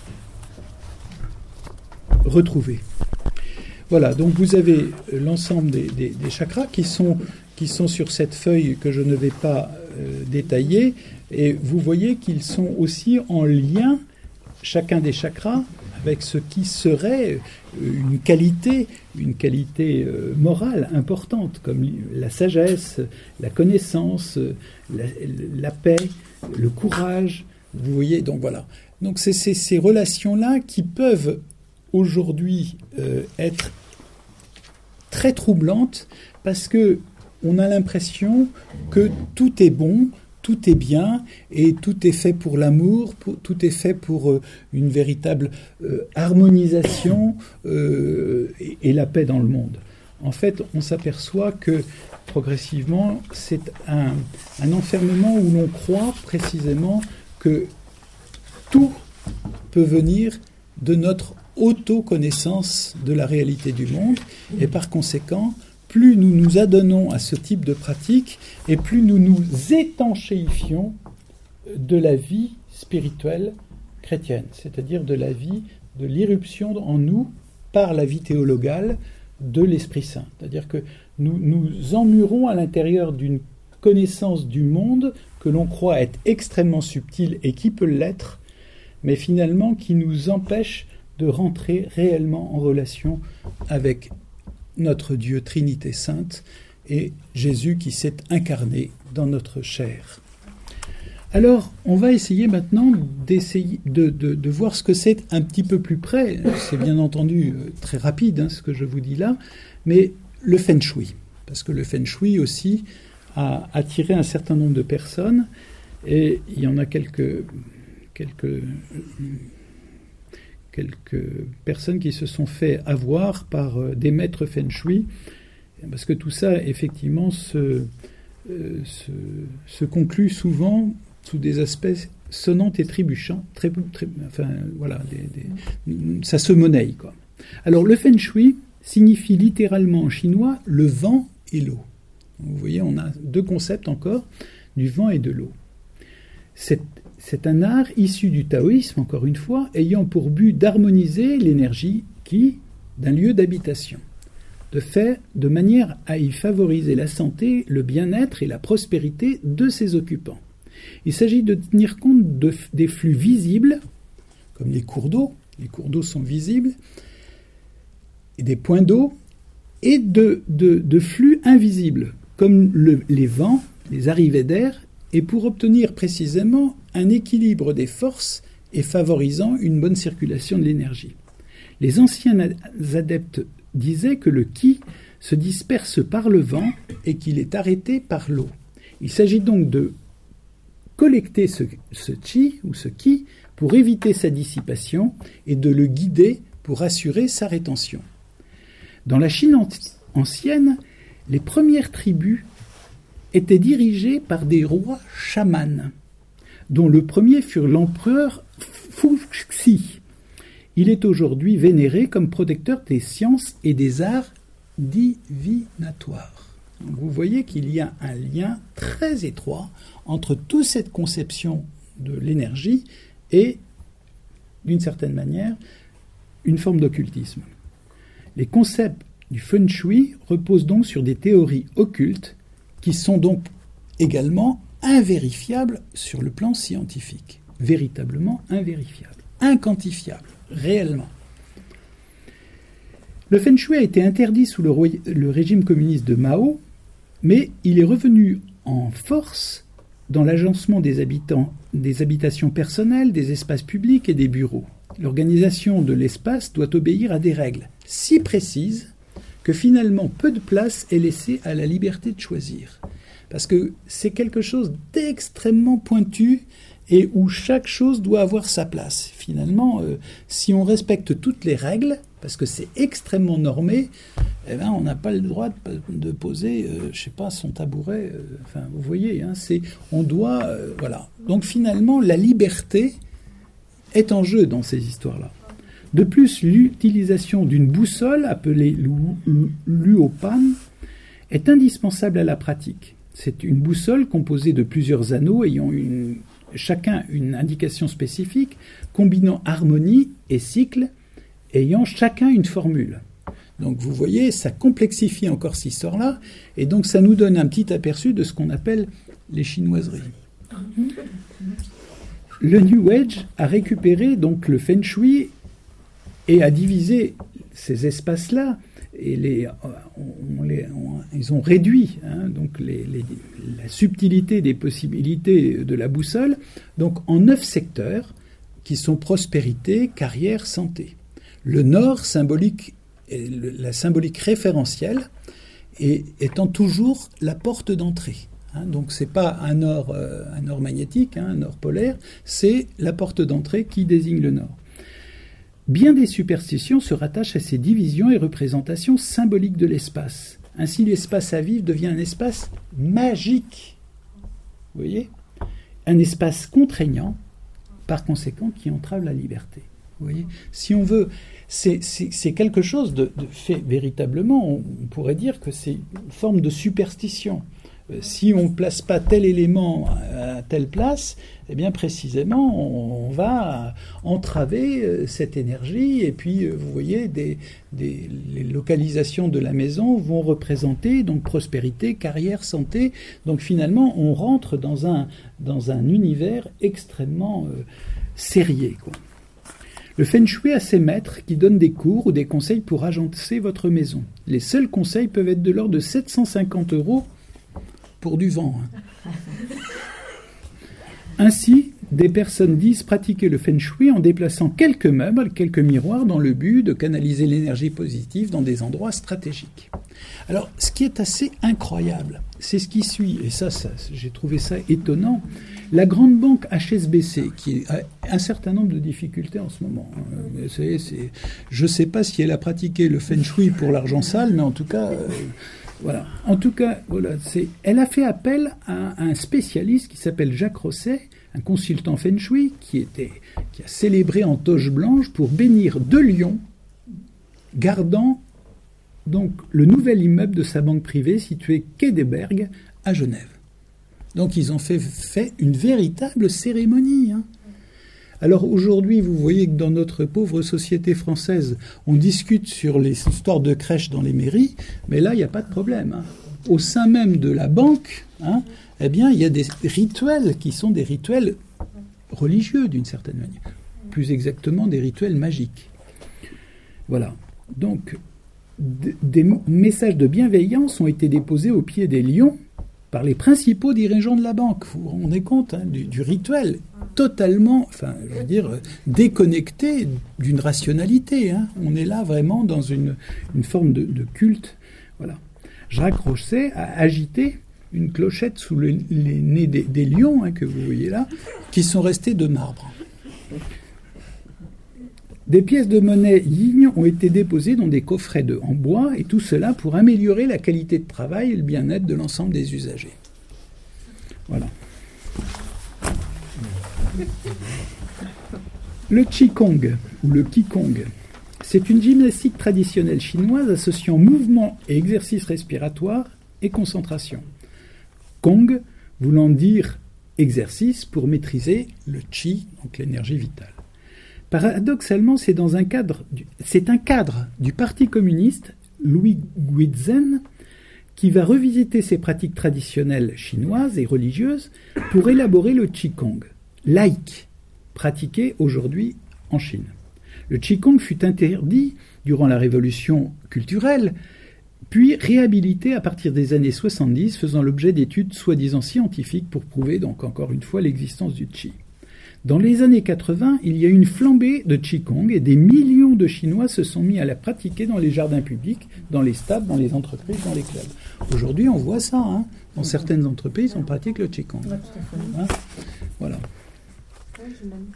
retrouvée. Voilà, donc vous avez l'ensemble des, des, des chakras qui sont, qui sont sur cette feuille que je ne vais pas euh, détailler, et vous voyez qu'ils sont aussi en lien, chacun des chakras, avec ce qui serait une qualité, une qualité morale importante, comme la sagesse, la connaissance, la, la paix, le courage. Vous voyez, donc voilà. Donc c'est, c'est ces relations-là qui peuvent aujourd'hui euh, être très troublantes, parce que on a l'impression que tout est bon, tout est bien, et tout est fait pour l'amour, pour, tout est fait pour euh, une véritable euh, harmonisation euh, et, et la paix dans le monde. En fait, on s'aperçoit que progressivement, c'est un, un enfermement où l'on croit précisément que tout peut venir de notre auto-connaissance de la réalité du monde, et par conséquent, plus nous nous adonnons à ce type de pratique, et plus nous nous étanchéifions de la vie spirituelle chrétienne, c'est-à-dire de la vie, de l'irruption en nous par la vie théologale de l'Esprit Saint. C'est-à-dire que nous nous emmurons à l'intérieur d'une connaissance du monde que l'on croit être extrêmement subtil et qui peut l'être, mais finalement qui nous empêche de rentrer réellement en relation avec notre Dieu Trinité Sainte et Jésus qui s'est incarné dans notre chair. Alors, on va essayer maintenant d'essayer de, de, de voir ce que c'est un petit peu plus près. C'est bien entendu très rapide, hein, ce que je vous dis là, mais le Feng Shui. Parce que le Feng Shui aussi a attiré un certain nombre de personnes, et il y en a quelques, quelques, quelques personnes qui se sont fait avoir par des maîtres Feng Shui, parce que tout ça, effectivement, se, euh, se, se conclut souvent sous des aspects sonnants et trébuchants. Très, très, enfin, voilà, des, des, ça se monnaie, quoi. Alors, le Feng Shui signifie littéralement en chinois le vent et l'eau. Vous voyez, on a deux concepts encore, du vent et de l'eau. C'est, c'est un art issu du taoïsme, encore une fois, ayant pour but d'harmoniser l'énergie qui, d'un lieu d'habitation, de fait de manière à y favoriser la santé, le bien-être et la prospérité de ses occupants. Il s'agit de tenir compte de, des flux visibles, comme les cours d'eau, les cours d'eau sont visibles, et des points d'eau, et de, de, de flux invisibles, comme le, les vents, les arrivées d'air, et pour obtenir précisément un équilibre des forces et favorisant une bonne circulation de l'énergie. Les anciens adeptes disaient que le ki se disperse par le vent et qu'il est arrêté par l'eau. Il s'agit donc de collecter ce, ce chi ou ce ki pour éviter sa dissipation et de le guider pour assurer sa rétention. Dans la Chine ancienne, les premières tribus étaient dirigées par des rois chamans, dont le premier fut l'empereur Fuxi. Il est aujourd'hui vénéré comme protecteur des sciences et des arts divinatoires. Donc vous voyez qu'il y a un lien très étroit entre toute cette conception de l'énergie et, d'une certaine manière, une forme d'occultisme. Les concepts du Feng Shui reposent donc sur des théories occultes qui sont donc également invérifiables sur le plan scientifique. Véritablement invérifiables, inquantifiables, réellement. Le Feng Shui a été interdit sous le, roi- le régime communiste de Mao, mais il est revenu en force dans l'agencement des, habitants, des habitations personnelles, des espaces publics et des bureaux. L'organisation de l'espace doit obéir à des règles si précises que finalement peu de place est laissée à la liberté de choisir. Parce que c'est quelque chose d'extrêmement pointu et où chaque chose doit avoir sa place. Finalement, euh, si on respecte toutes les règles, parce que c'est extrêmement normé, eh ben, on n'a pas le droit de, de poser, euh, je sais pas, son tabouret. Euh, enfin, vous voyez, hein, c'est, on doit, euh, voilà. Donc finalement, la liberté est en jeu dans ces histoires-là. De plus, l'utilisation d'une boussole, appelée l'uopan, est indispensable à la pratique. C'est une boussole composée de plusieurs anneaux ayant une, chacun une indication spécifique, combinant harmonie et cycle, ayant chacun une formule. Donc vous voyez, ça complexifie encore cette histoire-là, et donc ça nous donne un petit aperçu de ce qu'on appelle les chinoiseries. Le New Age a récupéré donc le Feng Shui et a divisé ces espaces-là, et les, on les, on, ils ont réduit hein, donc les, les, la subtilité des possibilités de la boussole donc en neuf secteurs qui sont prospérité, carrière, santé. Le nord symbolique, la symbolique référentielle, et étant toujours la porte d'entrée. Hein, donc c'est pas un nord, euh, un nord magnétique, hein, un nord polaire, c'est la porte d'entrée qui désigne le nord. Bien des superstitions se rattachent à ces divisions et représentations symboliques de l'espace. Ainsi, l'espace à vivre devient un espace magique. Vous voyez ? Un espace contraignant, par conséquent, qui entrave la liberté. Vous voyez ? Si on veut, c'est, c'est, c'est quelque chose de, de fait véritablement, on, on pourrait dire que c'est une forme de superstition. Euh, si on ne place pas tel élément à telle place, eh bien précisément, on, on va entraver euh, cette énergie. Et puis, euh, vous voyez, des, des, les localisations de la maison vont représenter donc prospérité, carrière, santé. Donc finalement, on rentre dans un, dans un univers extrêmement euh, serré, quoi. Le Feng Shui a ses maîtres qui donnent des cours ou des conseils pour agencer votre maison. Les seuls conseils peuvent être de l'ordre de sept cent cinquante euros pour du vent. Hein. Ainsi, des personnes disent pratiquer le Feng Shui en déplaçant quelques meubles, quelques miroirs dans le but de canaliser l'énergie positive dans des endroits stratégiques. Alors, ce qui est assez incroyable, c'est ce qui suit, et ça, ça j'ai trouvé ça étonnant. La grande banque H S B C, qui a un certain nombre de difficultés en ce moment, hein, c'est, c'est, je ne sais pas si elle a pratiqué le Feng Shui pour l'argent sale, mais en tout cas, euh, voilà. En tout cas, voilà, c'est, elle a fait appel à un spécialiste qui s'appelle Jacques Rosset, un consultant Feng Shui, qui, était, qui a célébré en toge blanche pour bénir deux lions, gardant donc le nouvel immeuble de sa banque privée situé quai des Bergues à Genève. Donc ils ont fait, fait une véritable cérémonie. Hein. Alors aujourd'hui, vous voyez que dans notre pauvre société française, on discute sur les histoires de crèches dans les mairies, mais là, il n'y a pas de problème. Hein. Au sein même de la banque, hein, eh bien, il y a des rituels qui sont des rituels religieux d'une certaine manière. Plus exactement, des rituels magiques. Voilà. Donc, d- des messages de bienveillance ont été déposés au pied des lions par les principaux dirigeants de la banque. Vous vous rendez compte hein, du, du rituel totalement, enfin, je veux dire, déconnecté d'une rationalité. Hein. On est là vraiment dans une, une forme de, de culte. Voilà. Jacques Rosset a agité une clochette sous le, les nez des, des lions, hein, que vous voyez là, qui sont restés de marbre. Des pièces de monnaie yin ont été déposées dans des coffrets de, en bois, et tout cela pour améliorer la qualité de travail et le bien-être de l'ensemble des usagers. Voilà. Le Qigong, ou le Qigong, c'est une gymnastique traditionnelle chinoise associant mouvement et exercice respiratoire et concentration. Gong voulant dire exercice pour maîtriser le Qi, donc l'énergie vitale. Paradoxalement, c'est dans un cadre, du, c'est un cadre du Parti communiste, Louis Guizhen, qui va revisiter ses pratiques traditionnelles chinoises et religieuses pour élaborer le Qigong, laïque, pratiqué aujourd'hui en Chine. Le Qigong fut interdit durant la révolution culturelle, puis réhabilité à partir des années soixante-dix, faisant l'objet d'études soi-disant scientifiques pour prouver donc encore une fois l'existence du Qi. Dans les années quatre-vingts, il y a eu une flambée de Qigong et des millions de Chinois se sont mis à la pratiquer dans les jardins publics, dans les stades, dans les entreprises, dans les clubs. Aujourd'hui, on voit ça. Hein. Dans certaines entreprises, on pratique le Qigong. Hein. Voilà. Comment ?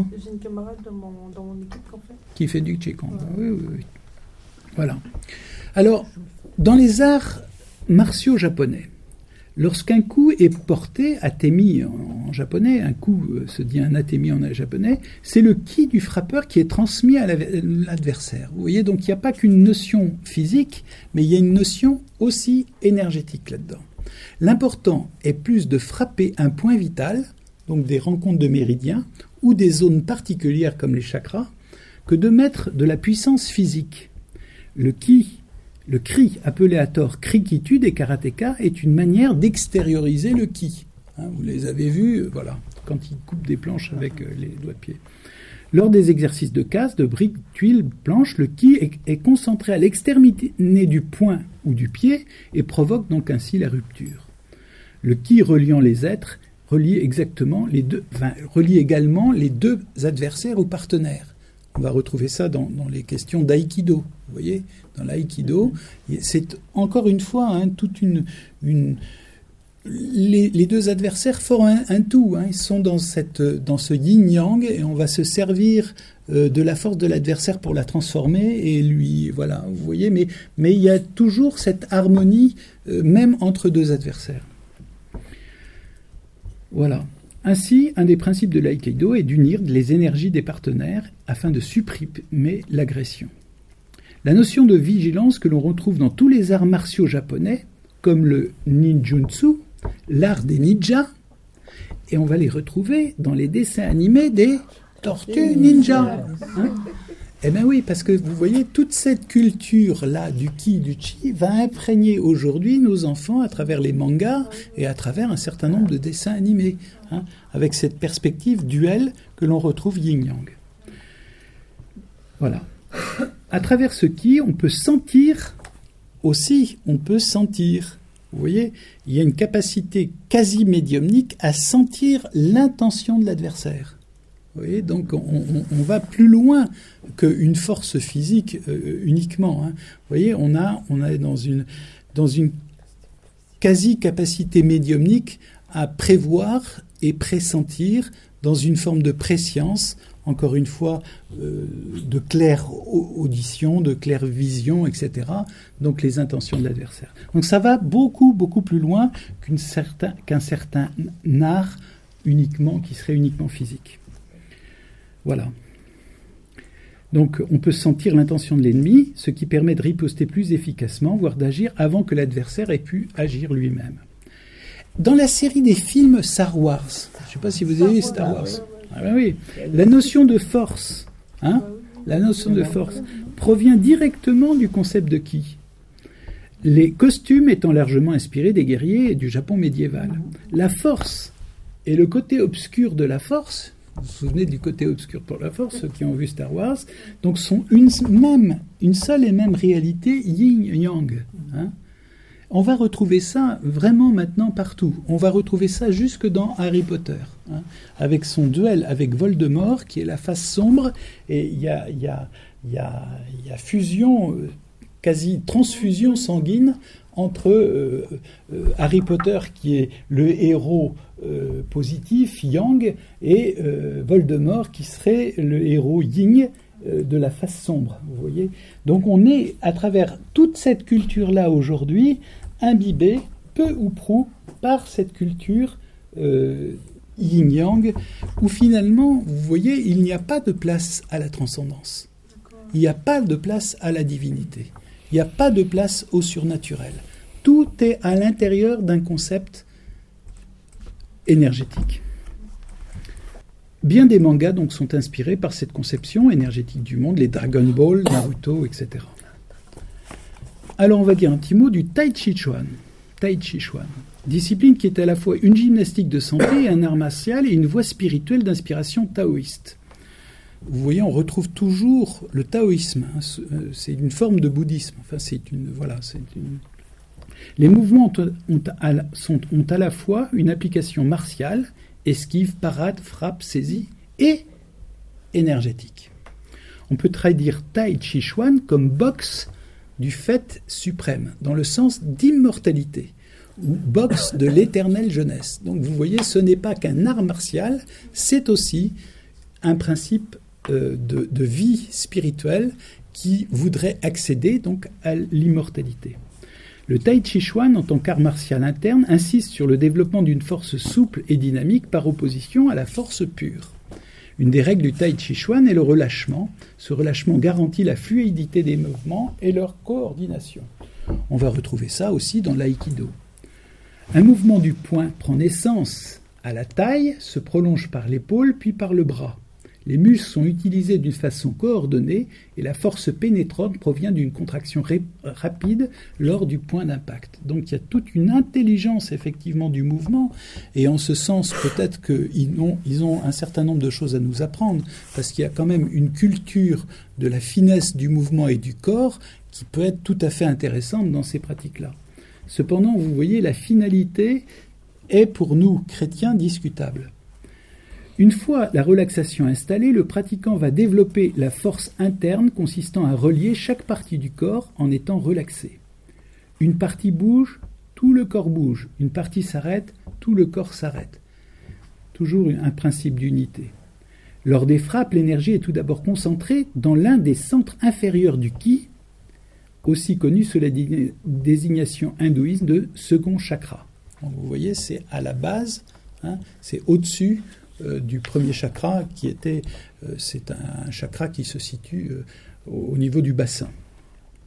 J'ai une camarade dans mon, dans mon équipe en fait. Qui fait du Qigong. Ouais. Oui, oui, oui. Voilà. Alors, dans les arts martiaux japonais, lorsqu'un coup est porté, atemi en japonais, un coup se dit un atemi en japonais, c'est le ki du frappeur qui est transmis à l'adversaire. Vous voyez, donc il n'y a pas qu'une notion physique, mais il y a une notion aussi énergétique là-dedans. L'important est plus de frapper un point vital, donc des rencontres de méridiens, ou des zones particulières comme les chakras, que de mettre de la puissance physique. Le ki, le cri, appelé à tort krikitude des karatékas, est une manière d'extérioriser le ki. Hein, vous les avez vus, euh, voilà, quand ils coupent des planches avec euh, les doigts de pied. Lors des exercices de casse, de briques, tuiles, planches, le ki est, est concentré à l'extrémité du poing ou du pied et provoque donc ainsi la rupture. Le ki reliant les êtres relie exactement les deux, enfin, relie également les deux adversaires ou partenaires. On va retrouver ça dans, dans les questions d'aïkido. Vous voyez, dans l'aïkido, c'est encore une fois hein, toute une, une les, les deux adversaires forment un, un tout. Hein, ils sont dans cette, dans ce yin-yang et on va se servir euh, de la force de l'adversaire pour la transformer et lui, voilà, vous voyez. Mais mais il y a toujours cette harmonie euh, même entre deux adversaires. Voilà. Ainsi, un des principes de l'aïkido est d'unir les énergies des partenaires afin de supprimer l'agression. La notion de vigilance que l'on retrouve dans tous les arts martiaux japonais comme le ninjutsu, l'art des ninjas, et on va les retrouver dans les dessins animés des Tortues Ninja. Hein? Eh bien oui, parce que vous voyez, toute cette culture-là du ki, du chi, va imprégner aujourd'hui nos enfants à travers les mangas et à travers un certain nombre de dessins animés, hein, avec cette perspective duelle que l'on retrouve yin-yang. Voilà. À travers ce ki, on peut sentir aussi, on peut sentir. Vous voyez, il y a une capacité quasi médiumnique à sentir l'intention de l'adversaire. Vous voyez, donc on, on, on va plus loin qu'une force physique euh, uniquement. Hein. Vous voyez, on a, on est dans une, dans une quasi-capacité médiumnique à prévoir et pressentir dans une forme de préscience, encore une fois, euh, de claire audition, de claire vision, et cetera. Donc les intentions de l'adversaire. Donc ça va beaucoup, beaucoup plus loin qu'une certain, qu'un certain art uniquement, qui serait uniquement physique. Voilà. Donc on peut sentir l'intention de l'ennemi, ce qui permet de riposter plus efficacement, voire d'agir avant que l'adversaire ait pu agir lui-même. Dans la série des films Star Wars, je ne sais pas si vous avez vu Star Wars, ah ben oui, la notion de force, hein, la notion de force provient directement du concept de ki. Les costumes étant largement inspirés des guerriers et du Japon médiéval. La force et le côté obscur de la force, vous vous souvenez du côté obscur pour la force, ceux qui ont vu Star Wars, donc sont une même, une seule et même réalité yin-yang. Hein. On va retrouver ça vraiment maintenant partout. On va retrouver ça jusque dans Harry Potter, hein, avec son duel avec Voldemort, qui est la face sombre, et il y a, y a, y a, y a fusion, euh, quasi transfusion sanguine entre euh, euh, Harry Potter, qui est le héros euh, positif, yang, et euh, Voldemort, qui serait le héros yin, euh, de la face sombre, vous voyez. Donc on est, à travers toute cette culture-là aujourd'hui, imbibé, peu ou prou, par cette culture euh, yin-yang, où finalement, vous voyez, il n'y a pas de place à la transcendance. Il n'y a pas de place à la divinité. Il n'y a pas de place au surnaturel. Tout est à l'intérieur d'un concept énergétique. Bien des mangas donc sont inspirés par cette conception énergétique du monde, les Dragon Ball, Naruto, et cetera. Alors on va dire un petit mot du Tai Chi Chuan. Tai Chi Chuan, discipline qui est à la fois une gymnastique de santé, un art martial et une voie spirituelle d'inspiration taoïste. Vous voyez, on retrouve toujours le taoïsme. Hein, c'est une forme de bouddhisme. Enfin, c'est une, voilà, c'est une... Les mouvements ont, ont, à, sont, ont à la fois une application martiale, esquive, parade, frappe, saisie, et énergétique. On peut traduire Tai Chi Chuan comme boxe du fait suprême, dans le sens d'immortalité, ou boxe de l'éternelle jeunesse. Donc vous voyez, ce n'est pas qu'un art martial, c'est aussi un principe euh, de, de vie spirituelle qui voudrait accéder donc à l'immortalité. Le Tai Chi Chuan, en tant qu'art martial interne, insiste sur le développement d'une force souple et dynamique par opposition à la force pure. Une des règles du Tai Chi Chuan est le relâchement. Ce relâchement garantit la fluidité des mouvements et leur coordination. On va retrouver ça aussi dans l'aïkido. Un mouvement du poing prend naissance à la taille, se prolonge par l'épaule puis par le bras. Les muscles sont utilisés d'une façon coordonnée et la force pénétrante provient d'une contraction ré- rapide lors du point d'impact. Donc il y a toute une intelligence effectivement du mouvement et en ce sens peut-être qu'ils ont, ils ont un certain nombre de choses à nous apprendre parce qu'il y a quand même une culture de la finesse du mouvement et du corps qui peut être tout à fait intéressante dans ces pratiques-là. Cependant, vous voyez, la finalité est pour nous, chrétiens, discutable. Une fois la relaxation installée, le pratiquant va développer la force interne consistant à relier chaque partie du corps en étant relaxé. Une partie bouge, tout le corps bouge. Une partie s'arrête, tout le corps s'arrête. Toujours un principe d'unité. Lors des frappes, l'énergie est tout d'abord concentrée dans l'un des centres inférieurs du ki, aussi connu sous la désignation hindouiste de second chakra. Donc vous voyez, c'est à la base, hein, c'est au-dessus Euh, du premier chakra, qui était, euh, c'est un, un chakra qui se situe euh, au, au niveau du bassin.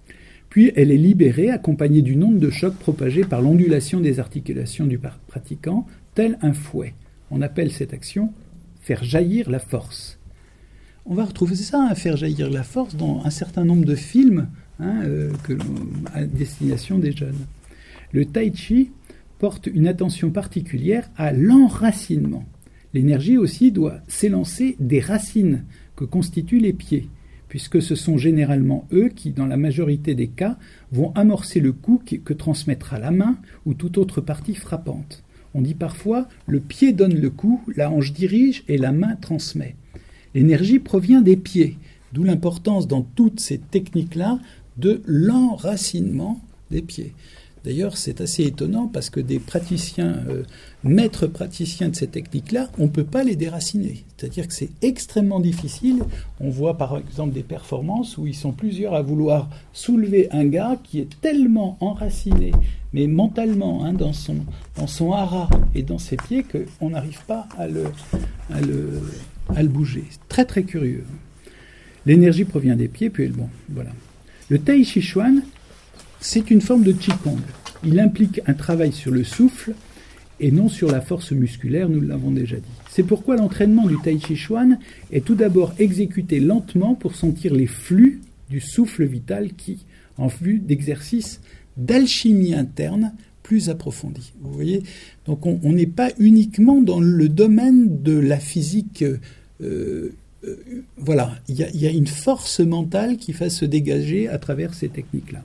Puis elle est libérée, accompagnée d'une onde de choc propagée par l'ondulation des articulations du pratiquant, tel un fouet. On appelle cette action « faire jaillir la force ». On va retrouver ça, hein, faire jaillir la force, dans un certain nombre de films hein, euh, que, à destination des jeunes. Le tai chi porte une attention particulière à l'enracinement. L'énergie aussi doit s'élancer des racines que constituent les pieds, puisque ce sont généralement eux qui, dans la majorité des cas, vont amorcer le coup que transmettra la main ou toute autre partie frappante. On dit parfois « le pied donne le coup, la hanche dirige et la main transmet ». L'énergie provient des pieds, d'où l'importance dans toutes ces techniques-là de l'enracinement des pieds. D'ailleurs, c'est assez étonnant parce que des praticiens, euh, maîtres praticiens de ces techniques-là, on ne peut pas les déraciner. C'est-à-dire que c'est extrêmement difficile. On voit par exemple des performances où ils sont plusieurs à vouloir soulever un gars qui est tellement enraciné, mais mentalement, hein, dans son, dans son hara et dans ses pieds, qu'on n'arrive pas à le, à le, à le bouger. C'est très très curieux. L'énergie provient des pieds, puis bon, voilà. Le Tai Chi Chuan, c'est une forme de Qigong. Il implique un travail sur le souffle et non sur la force musculaire, nous l'avons déjà dit. C'est pourquoi l'entraînement du Tai Chi Chuan est tout d'abord exécuté lentement pour sentir les flux du souffle vital qui, en vue d'exercices d'alchimie interne plus approfondis. Vous voyez ? Donc on n'est pas uniquement dans le domaine de la physique. Euh, euh, voilà, il y, y a une force mentale qui va se dégager à travers ces techniques-là.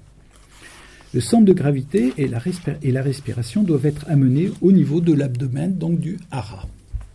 Le centre de gravité et la, respir- et la respiration doivent être amenés au niveau de l'abdomen, donc du hara.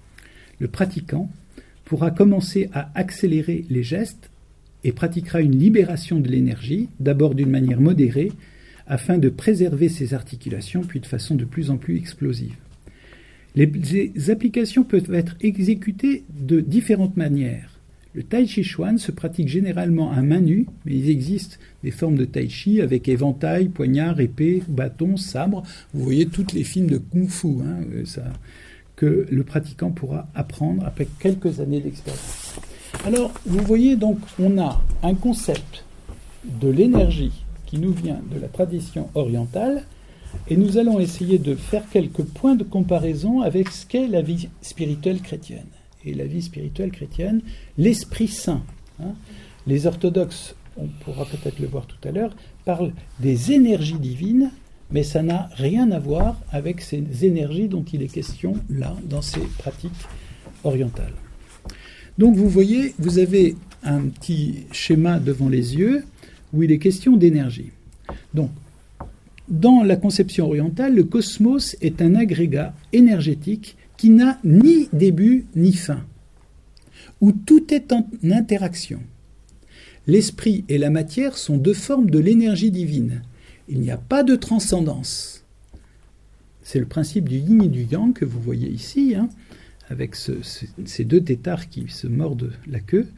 Le pratiquant pourra commencer à accélérer les gestes et pratiquera une libération de l'énergie, d'abord d'une manière modérée, afin de préserver ses articulations, puis de façon de plus en plus explosive. Les, les applications peuvent être exécutées de différentes manières. Le Tai Chi Chuan se pratique généralement à main nue, mais il existe des formes de Tai Chi avec éventail, poignard, épée, bâton, sabre. Vous voyez tous les films de Kung Fu hein, ça, que le pratiquant pourra apprendre après quelques années d'expérience. Alors, vous voyez donc, on a un concept de l'énergie qui nous vient de la tradition orientale, et nous allons essayer de faire quelques points de comparaison avec ce qu'est la vie spirituelle chrétienne. Et la vie spirituelle chrétienne, l'Esprit Saint. Hein. Les orthodoxes, on pourra peut-être le voir tout à l'heure, parlent des énergies divines, mais ça n'a rien à voir avec ces énergies dont il est question là, dans ces pratiques orientales. Donc vous voyez, vous avez un petit schéma devant les yeux où il est question d'énergie. Donc, dans la conception orientale, le cosmos est un agrégat énergétique qui n'a ni début ni fin, où tout est en interaction. L'esprit et la matière sont deux formes de l'énergie divine. Il n'y a pas de transcendance. C'est le principe du yin et du yang que vous voyez ici, hein, avec ce, ce, ces deux têtards qui se mordent la queue.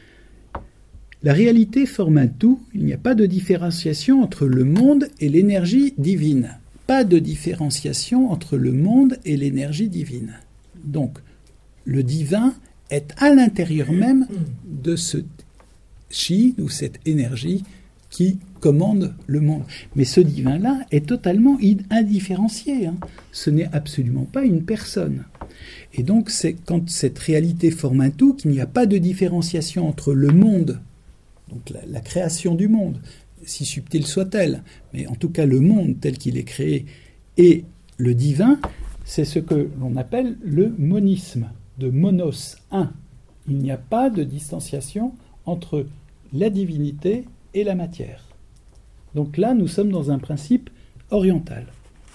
La réalité forme un tout, il n'y a pas de différenciation entre le monde et l'énergie divine. Pas de différenciation entre le monde et l'énergie divine. Donc, le divin est à l'intérieur même de ce chi, ou cette énergie qui commande le monde. Mais ce divin-là est totalement indifférencié. Hein. Ce n'est absolument pas une personne. Et donc, c'est quand cette réalité forme un tout, qu'il n'y a pas de différenciation entre le monde, donc la, la création du monde, si subtile soit-elle, mais en tout cas le monde tel qu'il est créé, et le divin, c'est ce que l'on appelle le monisme, de monos, un. Il n'y a pas de distanciation entre la divinité et la matière. Donc là, nous sommes dans un principe oriental.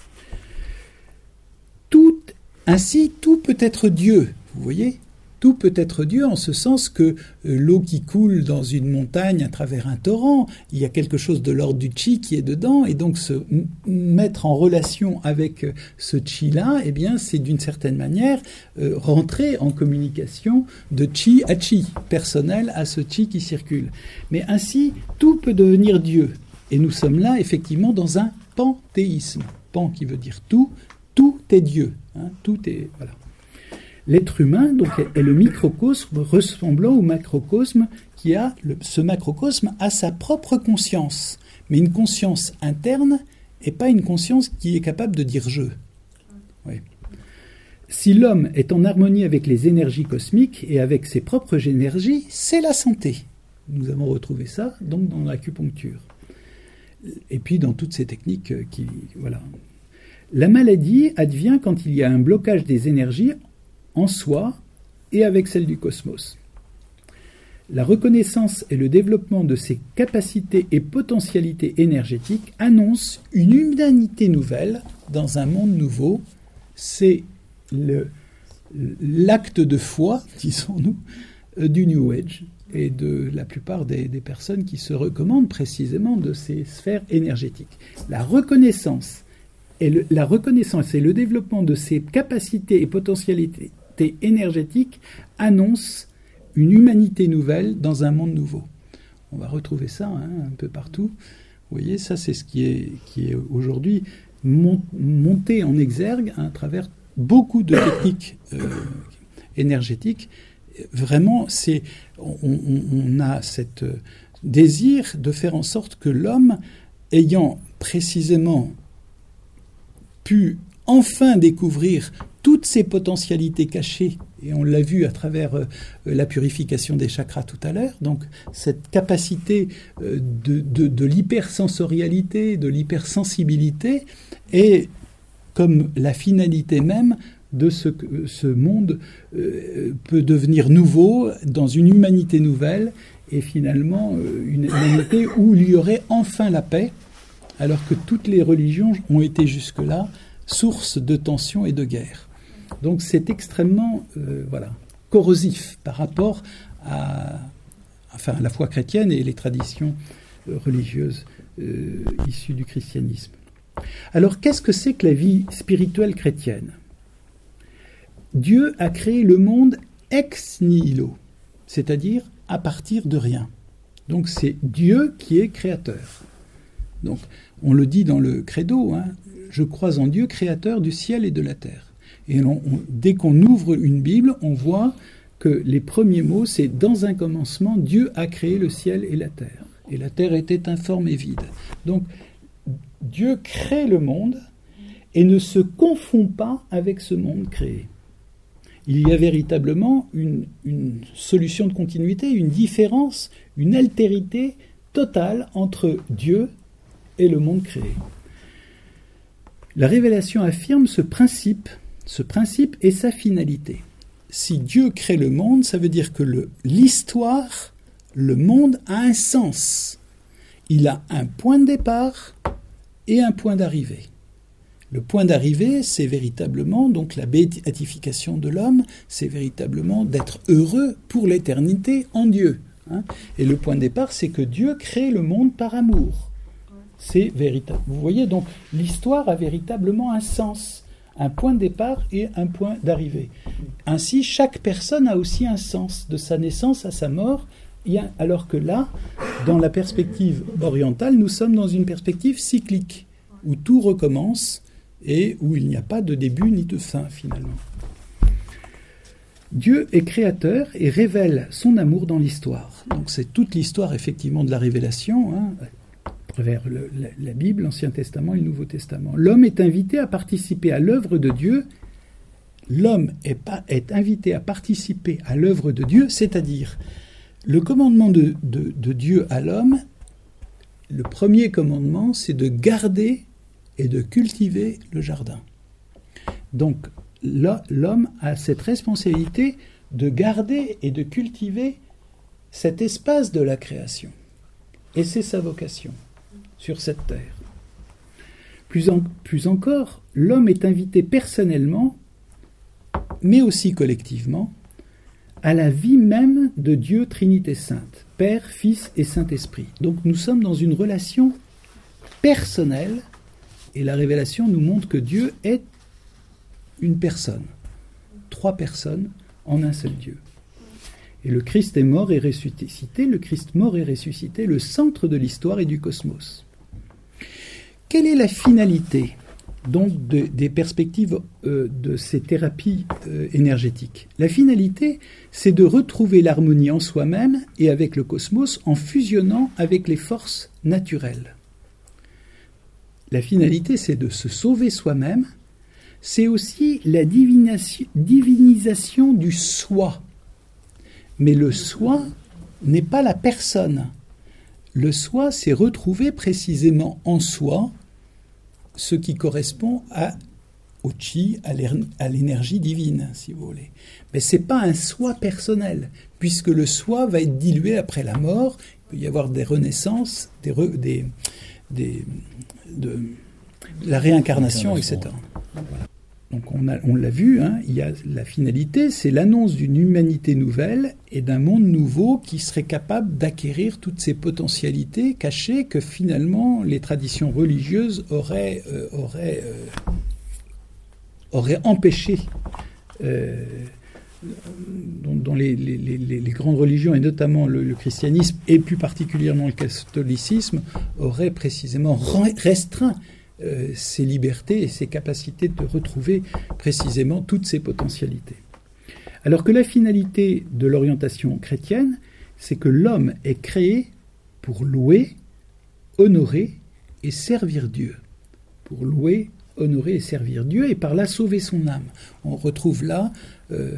Tout, ainsi, tout peut être Dieu, vous voyez ? Tout peut être Dieu en ce sens que l'eau qui coule dans une montagne à travers un torrent, il y a quelque chose de l'ordre du chi qui est dedans, et donc se mettre en relation avec ce chi-là, eh bien, c'est d'une certaine manière euh, rentrer en communication de chi à chi, personnel à ce chi qui circule. Mais ainsi, tout peut devenir Dieu. Et nous sommes là, effectivement, dans un panthéisme. Pan qui veut dire tout, tout est Dieu. Hein, tout est... Voilà. L'être humain donc, est le microcosme ressemblant au macrocosme qui a, le, ce macrocosme a sa propre conscience, mais une conscience interne et pas une conscience qui est capable de dire « je ». Oui. Si l'homme est en harmonie avec les énergies cosmiques et avec ses propres énergies, c'est la santé. Nous avons retrouvé ça donc dans l'acupuncture. Et puis dans toutes ces techniques qui... voilà. La maladie advient quand il y a un blocage des énergies en soi et avec celle du cosmos. La reconnaissance et le développement de ces capacités et potentialités énergétiques annoncent une humanité nouvelle dans un monde nouveau. C'est le, l'acte de foi, disons-nous, du New Age et de la plupart des, des personnes qui se recommandent précisément de ces sphères énergétiques. La reconnaissance et le, la reconnaissance et le développement de ces capacités et potentialités énergétiques annoncent une humanité nouvelle dans un monde nouveau. On va retrouver ça hein, un peu partout. Vous voyez, ça c'est ce qui est, qui est aujourd'hui mon, monté en exergue à travers beaucoup de techniques euh, énergétiques. Vraiment, c'est, on, on, on a cet euh, désir de faire en sorte que l'homme, ayant précisément pu enfin découvrir toutes ces potentialités cachées, et on l'a vu à travers euh, la purification des chakras tout à l'heure, donc cette capacité euh, de, de, de l'hypersensorialité, de l'hypersensibilité, est comme la finalité même de ce que ce monde euh, peut devenir nouveau, dans une humanité nouvelle, et finalement euh, une humanité où il y aurait enfin la paix, alors que toutes les religions ont été jusque-là source de tensions et de guerre. Donc c'est extrêmement euh, voilà, corrosif par rapport à, enfin, à la foi chrétienne et les traditions euh, religieuses euh, issues du christianisme. Alors qu'est-ce que c'est que la vie spirituelle chrétienne ? Dieu a créé le monde ex nihilo, c'est-à-dire à partir de rien. Donc c'est Dieu qui est créateur. Donc on le dit dans le credo, hein, je crois en Dieu créateur du ciel et de la terre. Et on, on, dès qu'on ouvre une Bible, on voit que les premiers mots, c'est « Dans un commencement, Dieu a créé le ciel et la terre. Et la terre était informe et vide. » Donc, Dieu crée le monde et ne se confond pas avec ce monde créé. Il y a véritablement une, une solution de continuité, une différence, une altérité totale entre Dieu et le monde créé. La révélation affirme ce principe, ce principe et sa finalité. Si Dieu crée le monde, ça veut dire que le, l'histoire, le monde a un sens. Il a un point de départ et un point d'arrivée. Le point d'arrivée, c'est véritablement donc la béatification de l'homme, c'est véritablement d'être heureux pour l'éternité en Dieu. Hein. Et le point de départ, c'est que Dieu crée le monde par amour. C'est véritable. Vous voyez, donc l'histoire a véritablement un sens, un point de départ et un point d'arrivée. Ainsi, chaque personne a aussi un sens, de sa naissance à sa mort, alors que là, dans la perspective orientale, nous sommes dans une perspective cyclique, où tout recommence et où il n'y a pas de début ni de fin, finalement. Dieu est créateur et révèle son amour dans l'histoire. Donc c'est toute l'histoire, effectivement, de la révélation, hein, à travers le, la, la Bible, l'Ancien Testament et le Nouveau Testament. L'homme est invité à participer à l'œuvre de Dieu. L'homme est, pas, est invité à participer à l'œuvre de Dieu, c'est-à-dire le commandement de, de, de Dieu à l'homme. Le premier commandement, c'est de garder et de cultiver le jardin. Donc, là, l'homme a cette responsabilité de garder et de cultiver cet espace de la création. Et c'est sa vocation sur cette terre. Plus, en, plus encore, l'homme est invité personnellement, mais aussi collectivement, à la vie même de Dieu Trinité Sainte, Père, Fils et Saint-Esprit. Donc nous sommes dans une relation personnelle, et la révélation nous montre que Dieu est une personne, trois personnes en un seul Dieu. Et le Christ est mort et ressuscité, le Christ mort et ressuscité, le centre de l'histoire et du cosmos. Quelle est la finalité donc de, des perspectives euh, de ces thérapies euh, énergétiques. La finalité, c'est de retrouver l'harmonie en soi-même et avec le cosmos en fusionnant avec les forces naturelles. La finalité, c'est de se sauver soi-même. C'est aussi la divinisation du soi. Mais le soi n'est pas la personne. Le soi, c'est retrouver précisément en soi ce qui correspond à, au chi, à l'énergie divine, si vous voulez. Mais ce n'est pas un soi personnel, puisque le soi va être dilué après la mort. Il peut y avoir des renaissances, des, re, des, des, de, de la réincarnation, et cetera. Voilà. Donc on, a, on l'a vu, hein, il y a la finalité, c'est l'annonce d'une humanité nouvelle et d'un monde nouveau qui serait capable d'acquérir toutes ces potentialités cachées que finalement les traditions religieuses auraient, euh, auraient, euh, auraient empêché. Euh, dans, dans les, les, les, les grandes religions, et notamment le, le christianisme, et plus particulièrement le catholicisme, auraient précisément restreint Euh, ses libertés et ses capacités de retrouver précisément toutes ces potentialités. Alors que la finalité de l'orientation chrétienne, c'est que l'homme est créé pour louer, honorer et servir Dieu. Pour louer, honorer et servir Dieu et par là sauver son âme. On retrouve là euh,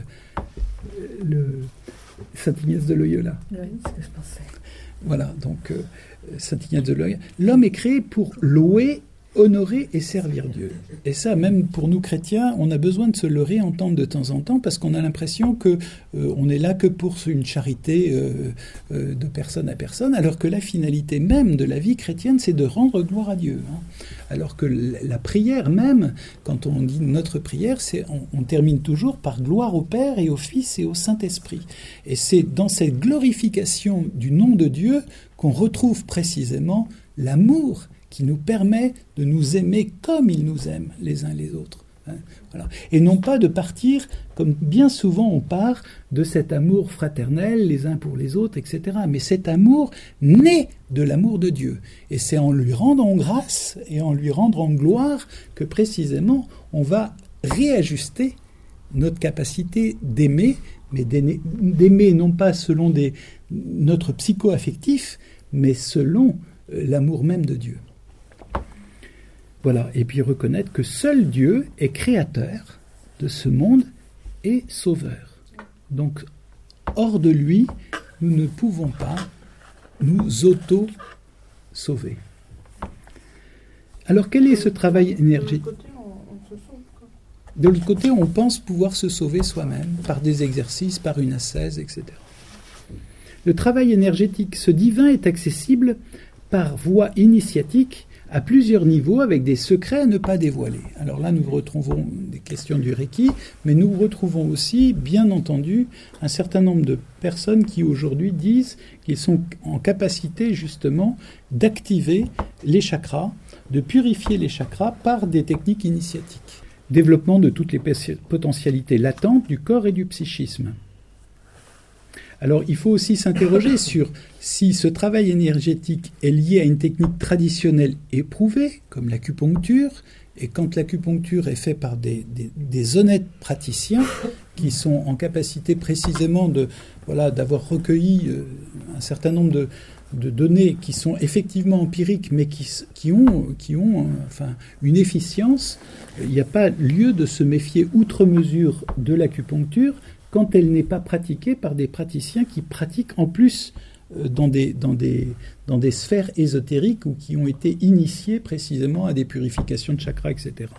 le Saint Ignace de Loyola. Oui, c'est ce que je pensais. Voilà, donc euh, Saint Ignace de Loyola. L'homme est créé pour louer, honorer et servir Dieu. Et ça, même pour nous chrétiens, on a besoin de se le réentendre de temps en temps parce qu'on a l'impression que euh, on est là que pour une charité euh, euh, de personne à personne, alors que la finalité même de la vie chrétienne, c'est de rendre gloire à Dieu. Hein. Alors que la prière même, quand on dit notre prière, c'est on, on termine toujours par gloire au Père et au Fils et au Saint-Esprit. Et c'est dans cette glorification du nom de Dieu qu'on retrouve précisément l'amour qui nous permet de nous aimer comme il nous aime les uns les autres. Hein, voilà. Et non pas de partir, comme bien souvent on part, de cet amour fraternel les uns pour les autres, et cetera. Mais cet amour naît de l'amour de Dieu. Et c'est en lui rendant grâce et en lui rendant gloire que précisément on va réajuster notre capacité d'aimer, mais d'aimer non pas selon des, notre psycho-affectif, mais selon l'amour même de Dieu. Voilà, et puis reconnaître que seul Dieu est créateur de ce monde et sauveur. Donc, hors de lui, nous ne pouvons pas nous auto-sauver. Alors, quel est ce travail énergétique ? De l'autre côté, on, on se sauve, quoi. De l'autre côté, on pense pouvoir se sauver soi-même par des exercices, par une ascèse, et cetera. Le travail énergétique, ce divin est accessible par voie initiatique à plusieurs niveaux avec des secrets à ne pas dévoiler. Alors là, nous retrouvons des questions du Reiki, mais nous retrouvons aussi, bien entendu, un certain nombre de personnes qui aujourd'hui disent qu'ils sont en capacité justement d'activer les chakras, de purifier les chakras par des techniques initiatiques. Développement de toutes les potentialités latentes du corps et du psychisme. Alors, il faut aussi s'interroger sur si ce travail énergétique est lié à une technique traditionnelle éprouvée, comme l'acupuncture, et quand l'acupuncture est faite par des, des, des honnêtes praticiens qui sont en capacité précisément de, voilà, d'avoir recueilli euh, un certain nombre de, de données qui sont effectivement empiriques, mais qui, qui ont, qui ont euh, enfin, une efficience, il n'y a pas lieu de se méfier outre mesure de l'acupuncture quand elle n'est pas pratiquée par des praticiens qui pratiquent en plus euh, dans, des, dans, des, dans des sphères ésotériques ou qui ont été initiés précisément à des purifications de chakras, et cetera.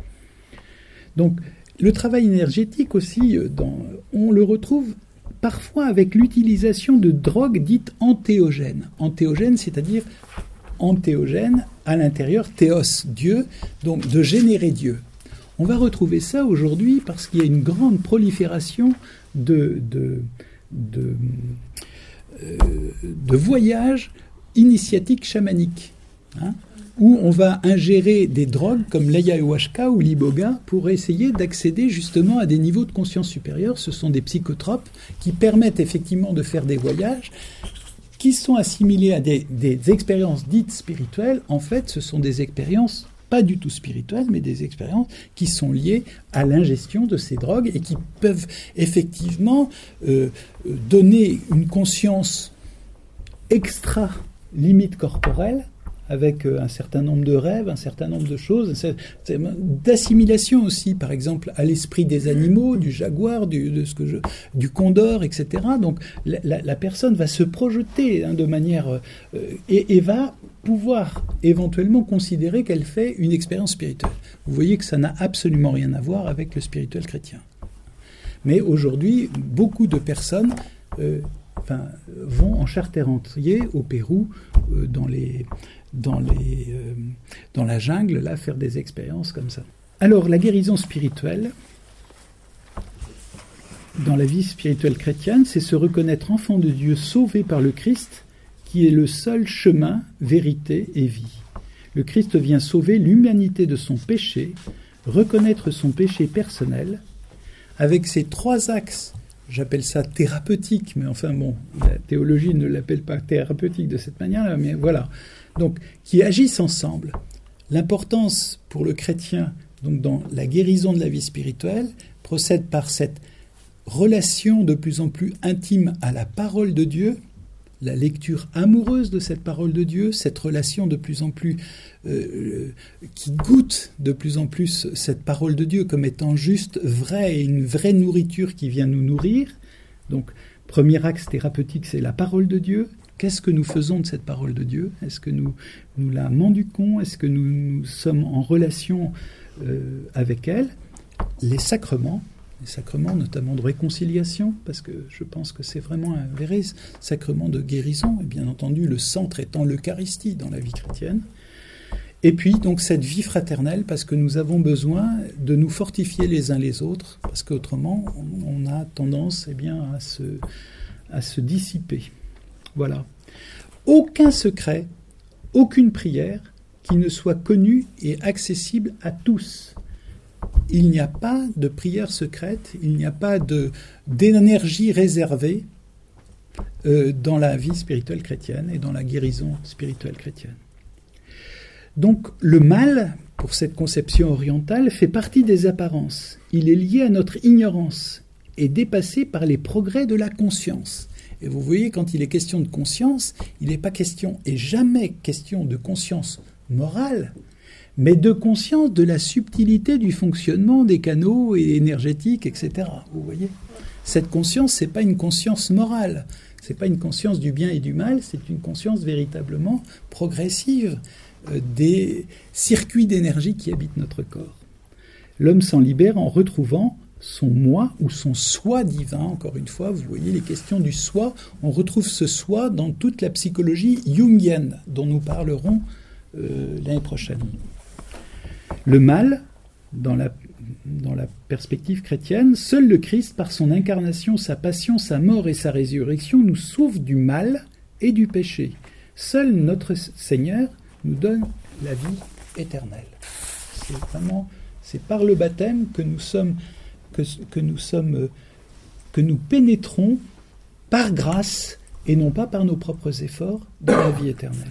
Donc, le travail énergétique aussi, euh, dans, on le retrouve parfois avec l'utilisation de drogues dites antéogènes. Antéogènes, c'est-à-dire antéogènes à l'intérieur, théos, Dieu, donc de générer Dieu. On va retrouver ça aujourd'hui parce qu'il y a une grande prolifération de, de, de, euh, de voyages initiatiques chamaniques, hein, où on va ingérer des drogues comme l'ayahuasca ou l'iboga pour essayer d'accéder justement à des niveaux de conscience supérieure. Ce sont des psychotropes qui permettent effectivement de faire des voyages qui sont assimilés à des, des expériences dites spirituelles. En fait, ce sont des expériences pas du tout spirituelles, mais des expériences qui sont liées à l'ingestion de ces drogues et qui peuvent effectivement euh, donner une conscience extra limite corporelle, avec un certain nombre de rêves, un certain nombre de choses, d'assimilation aussi, par exemple, à l'esprit des animaux, du jaguar, du, de ce que je, du condor, et cetera. Donc la, la, la personne va se projeter hein, de manière... Euh, et, et va pouvoir éventuellement considérer qu'elle fait une expérience spirituelle. Vous voyez que ça n'a absolument rien à voir avec le spirituel chrétien. Mais aujourd'hui, beaucoup de personnes... Euh, Enfin, vont en charter-rentier au Pérou, euh, dans, les, dans, les, euh, dans la jungle, là, faire des expériences comme ça. Alors, la guérison spirituelle, dans la vie spirituelle chrétienne, c'est se reconnaître enfant de Dieu sauvé par le Christ, qui est le seul chemin, vérité et vie. Le Christ vient sauver l'humanité de son péché, reconnaître son péché personnel, avec ces trois axes. J'appelle ça thérapeutique, mais enfin bon, la théologie ne l'appelle pas thérapeutique de cette manière-là, mais voilà. Donc, qui agissent ensemble. L'importance pour le chrétien, donc dans la guérison de la vie spirituelle, procède par cette relation de plus en plus intime à la parole de Dieu, la lecture amoureuse de cette parole de Dieu, cette relation de plus en plus euh, qui goûte de plus en plus cette parole de Dieu comme étant juste vraie et une vraie nourriture qui vient nous nourrir. Donc, premier axe thérapeutique, c'est la parole de Dieu. Qu'est-ce que nous faisons de cette parole de Dieu ? Est-ce que nous, nous la mendiquons ? Est-ce que nous, nous sommes en relation euh, avec elle ? Les sacrements, les sacrements notamment de réconciliation, parce que je pense que c'est vraiment un vrai sacrement de guérison, et bien entendu le centre étant l'Eucharistie dans la vie chrétienne. Et puis donc cette vie fraternelle, parce que nous avons besoin de nous fortifier les uns les autres, parce qu'autrement on a tendance eh bien, à, se, à se dissiper. Voilà. Aucun secret, aucune prière qui ne soit connue et accessible à tous. Il n'y a pas de prière secrète, il n'y a pas de, d'énergie réservée euh, dans la vie spirituelle chrétienne et dans la guérison spirituelle chrétienne. Donc le mal, pour cette conception orientale, fait partie des apparences. Il est lié à notre ignorance et dépassé par les progrès de la conscience. Et vous voyez, quand il est question de conscience, il n'est pas question, et jamais question de conscience morale, mais de conscience de la subtilité du fonctionnement des canaux et énergétiques, et cetera. Vous voyez ? Cette conscience, ce n'est pas une conscience morale, ce n'est pas une conscience du bien et du mal, c'est une conscience véritablement progressive euh, des circuits d'énergie qui habitent notre corps. L'homme s'en libère en retrouvant son moi ou son soi divin. Encore une fois, vous voyez les questions du soi, on retrouve ce soi dans toute la psychologie jungienne, dont nous parlerons euh, l'année prochaine. Le mal, dans la, dans la perspective chrétienne, seul le Christ, par son incarnation, sa passion, sa mort et sa résurrection, nous sauve du mal et du péché. Seul notre Seigneur nous donne la vie éternelle. C'est vraiment, c'est par le baptême que nous sommes, que, que nous sommes, que nous pénétrons par grâce et non pas par nos propres efforts dans la vie éternelle.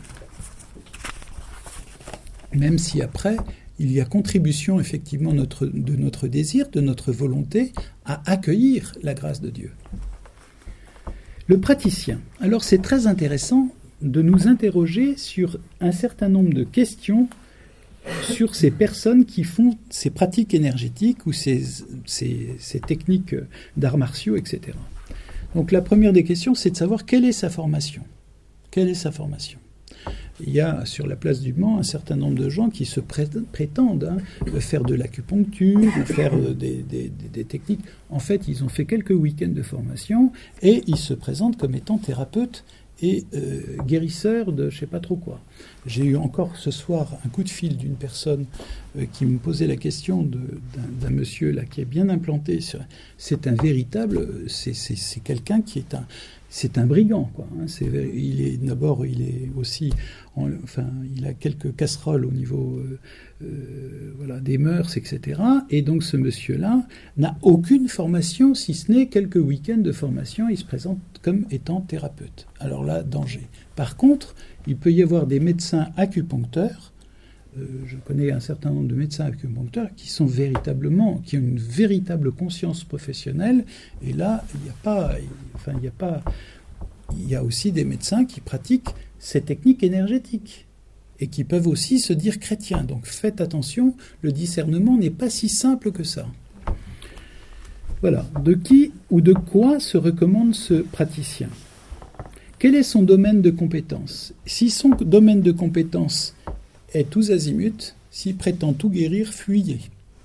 Même si après, il y a contribution effectivement notre, de notre désir, de notre volonté à accueillir la grâce de Dieu. Le praticien. Alors c'est très intéressant de nous interroger sur un certain nombre de questions sur ces personnes qui font ces pratiques énergétiques ou ces, ces, ces techniques d'arts martiaux, et cetera. Donc la première des questions, c'est de savoir quelle est sa formation. Quelle est sa formation ? Il y a sur la place du Mans un certain nombre de gens qui se prétendent hein, faire de l'acupuncture, faire des, des, des techniques. En fait, ils ont fait quelques week-ends de formation et ils se présentent comme étant thérapeutes et euh, guérisseurs de je ne sais pas trop quoi. J'ai eu encore ce soir un coup de fil d'une personne euh, qui me posait la question de, d'un, d'un monsieur là qui est bien implanté. Sur, c'est un véritable, c'est, c'est, c'est quelqu'un qui est un... C'est un brigand, quoi. Hein. C'est, il est d'abord, il est aussi, en, enfin, il a quelques casseroles au niveau, euh, euh, voilà, des mœurs, et cetera. Et donc, ce monsieur-là n'a aucune formation, si ce n'est quelques week-ends de formation. Il se présente comme étant thérapeute. Alors là, danger. Par contre, il peut y avoir des médecins acupuncteurs euh, je connais un certain nombre de médecins acupuncteurs qui sont véritablement, qui ont une véritable conscience professionnelle. Et là, il n'y a pas, enfin, il n'y a pas, il y a aussi des médecins qui pratiquent ces techniques énergétiques et qui peuvent aussi se dire chrétiens. Donc faites attention, le discernement n'est pas si simple que ça. Voilà. De qui ou de quoi se recommande ce praticien ? Quel est son domaine de compétence ? Si son domaine de compétence est tous azimuts, s'il prétend tout guérir, fuyez.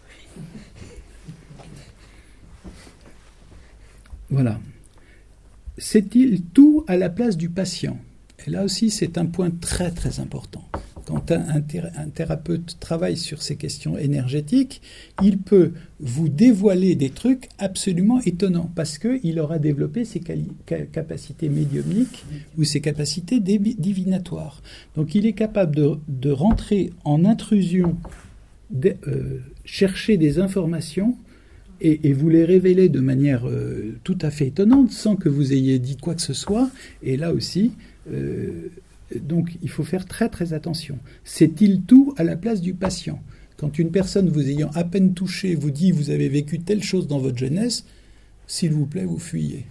Voilà. C'est-il tout à la place du patient ? Et là aussi, c'est un point très très important. Quand un, un, thé- un thérapeute travaille sur ces questions énergétiques, il peut vous dévoiler des trucs absolument étonnants parce qu'il aura développé ses quali- ca- capacités médiumniques ou ses capacités débi- divinatoires. Donc il est capable de, de rentrer en intrusion, de, euh, chercher des informations et, et vous les révéler de manière euh, tout à fait étonnante sans que vous ayez dit quoi que ce soit. Et là aussi... Euh, Donc, il faut faire très très attention. C'est-il tout à la place du patient ? Quand une personne vous ayant à peine touché vous dit « vous avez vécu telle chose dans votre jeunesse », s'il vous plaît, vous fuyez.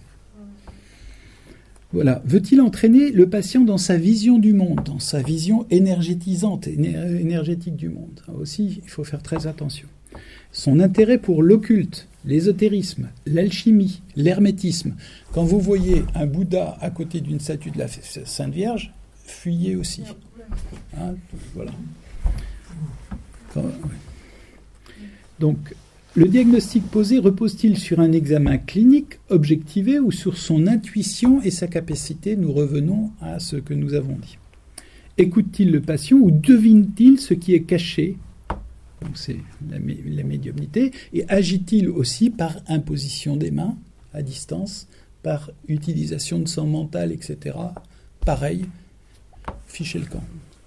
Voilà. Veut-il entraîner le patient dans sa vision du monde, dans sa vision énergétisante, éner- énergétique du monde ? Là aussi, il faut faire très attention. Son intérêt pour l'occulte, l'ésotérisme, l'alchimie, l'hermétisme. Quand vous voyez un Bouddha à côté d'une statue de la Sainte Vierge, fuyez aussi. Hein, voilà. Quand, ouais. Donc, le diagnostic posé repose-t-il sur un examen clinique objectivé ou sur son intuition et sa capacité ? Nous revenons à ce que nous avons dit. Écoute-t-il le patient ou devine-t-il ce qui est caché ? Donc, c'est la, mé- la médiumnité. Et agit-il aussi par imposition des mains à distance, par utilisation de son mental, et cetera. Pareil. Fichez le camp.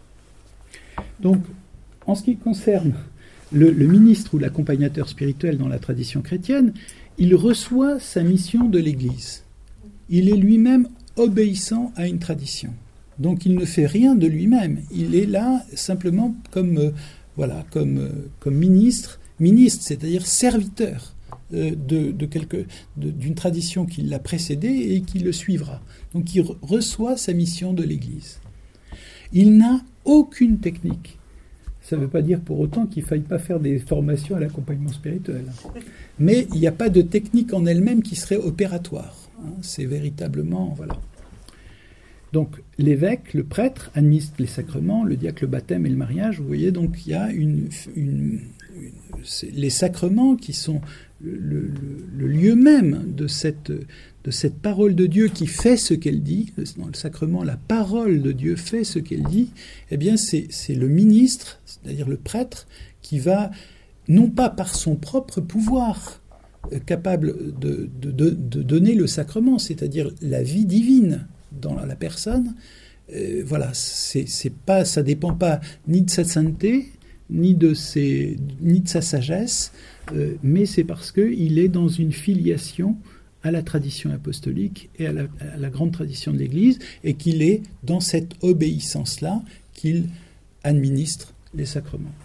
Donc, en ce qui concerne le, le ministre ou l'accompagnateur spirituel dans la tradition chrétienne, il reçoit sa mission de l'Église. Il est lui-même obéissant à une tradition. Donc, il ne fait rien de lui-même. Il est là simplement comme, euh, voilà, comme, euh, comme ministre, ministre, c'est-à-dire serviteur euh, de, de quelque, de, d'une tradition qui l'a précédé et qui le suivra. Donc, il re- reçoit sa mission de l'Église. Il n'a aucune technique. Ça ne veut pas dire pour autant qu'il ne faille pas faire des formations à l'accompagnement spirituel. Mais il n'y a pas de technique en elle-même qui serait opératoire. Hein, c'est véritablement... Voilà. Donc, l'évêque, le prêtre, administre les sacrements, le diacre, le baptême et le mariage. Vous voyez, donc il y a une... une, une c'est les sacrements qui sont le, le, le lieu même de cette... de cette parole de Dieu qui fait ce qu'elle dit. Dans le sacrement, la parole de Dieu fait ce qu'elle dit. Eh bien, c'est, c'est le ministre, c'est-à-dire le prêtre, qui va, non pas par son propre pouvoir, euh, capable de, de, de, de donner le sacrement, c'est-à-dire la vie divine dans la personne. Euh, voilà, c'est, c'est pas, ça dépend pas ni de sa sainteté, ni de, ses, ni de sa sagesse, euh, mais c'est parce qu'il est dans une filiation à la tradition apostolique et à la, à la grande tradition de l'Église, et qu'il est dans cette obéissance-là qu'il administre les sacrements.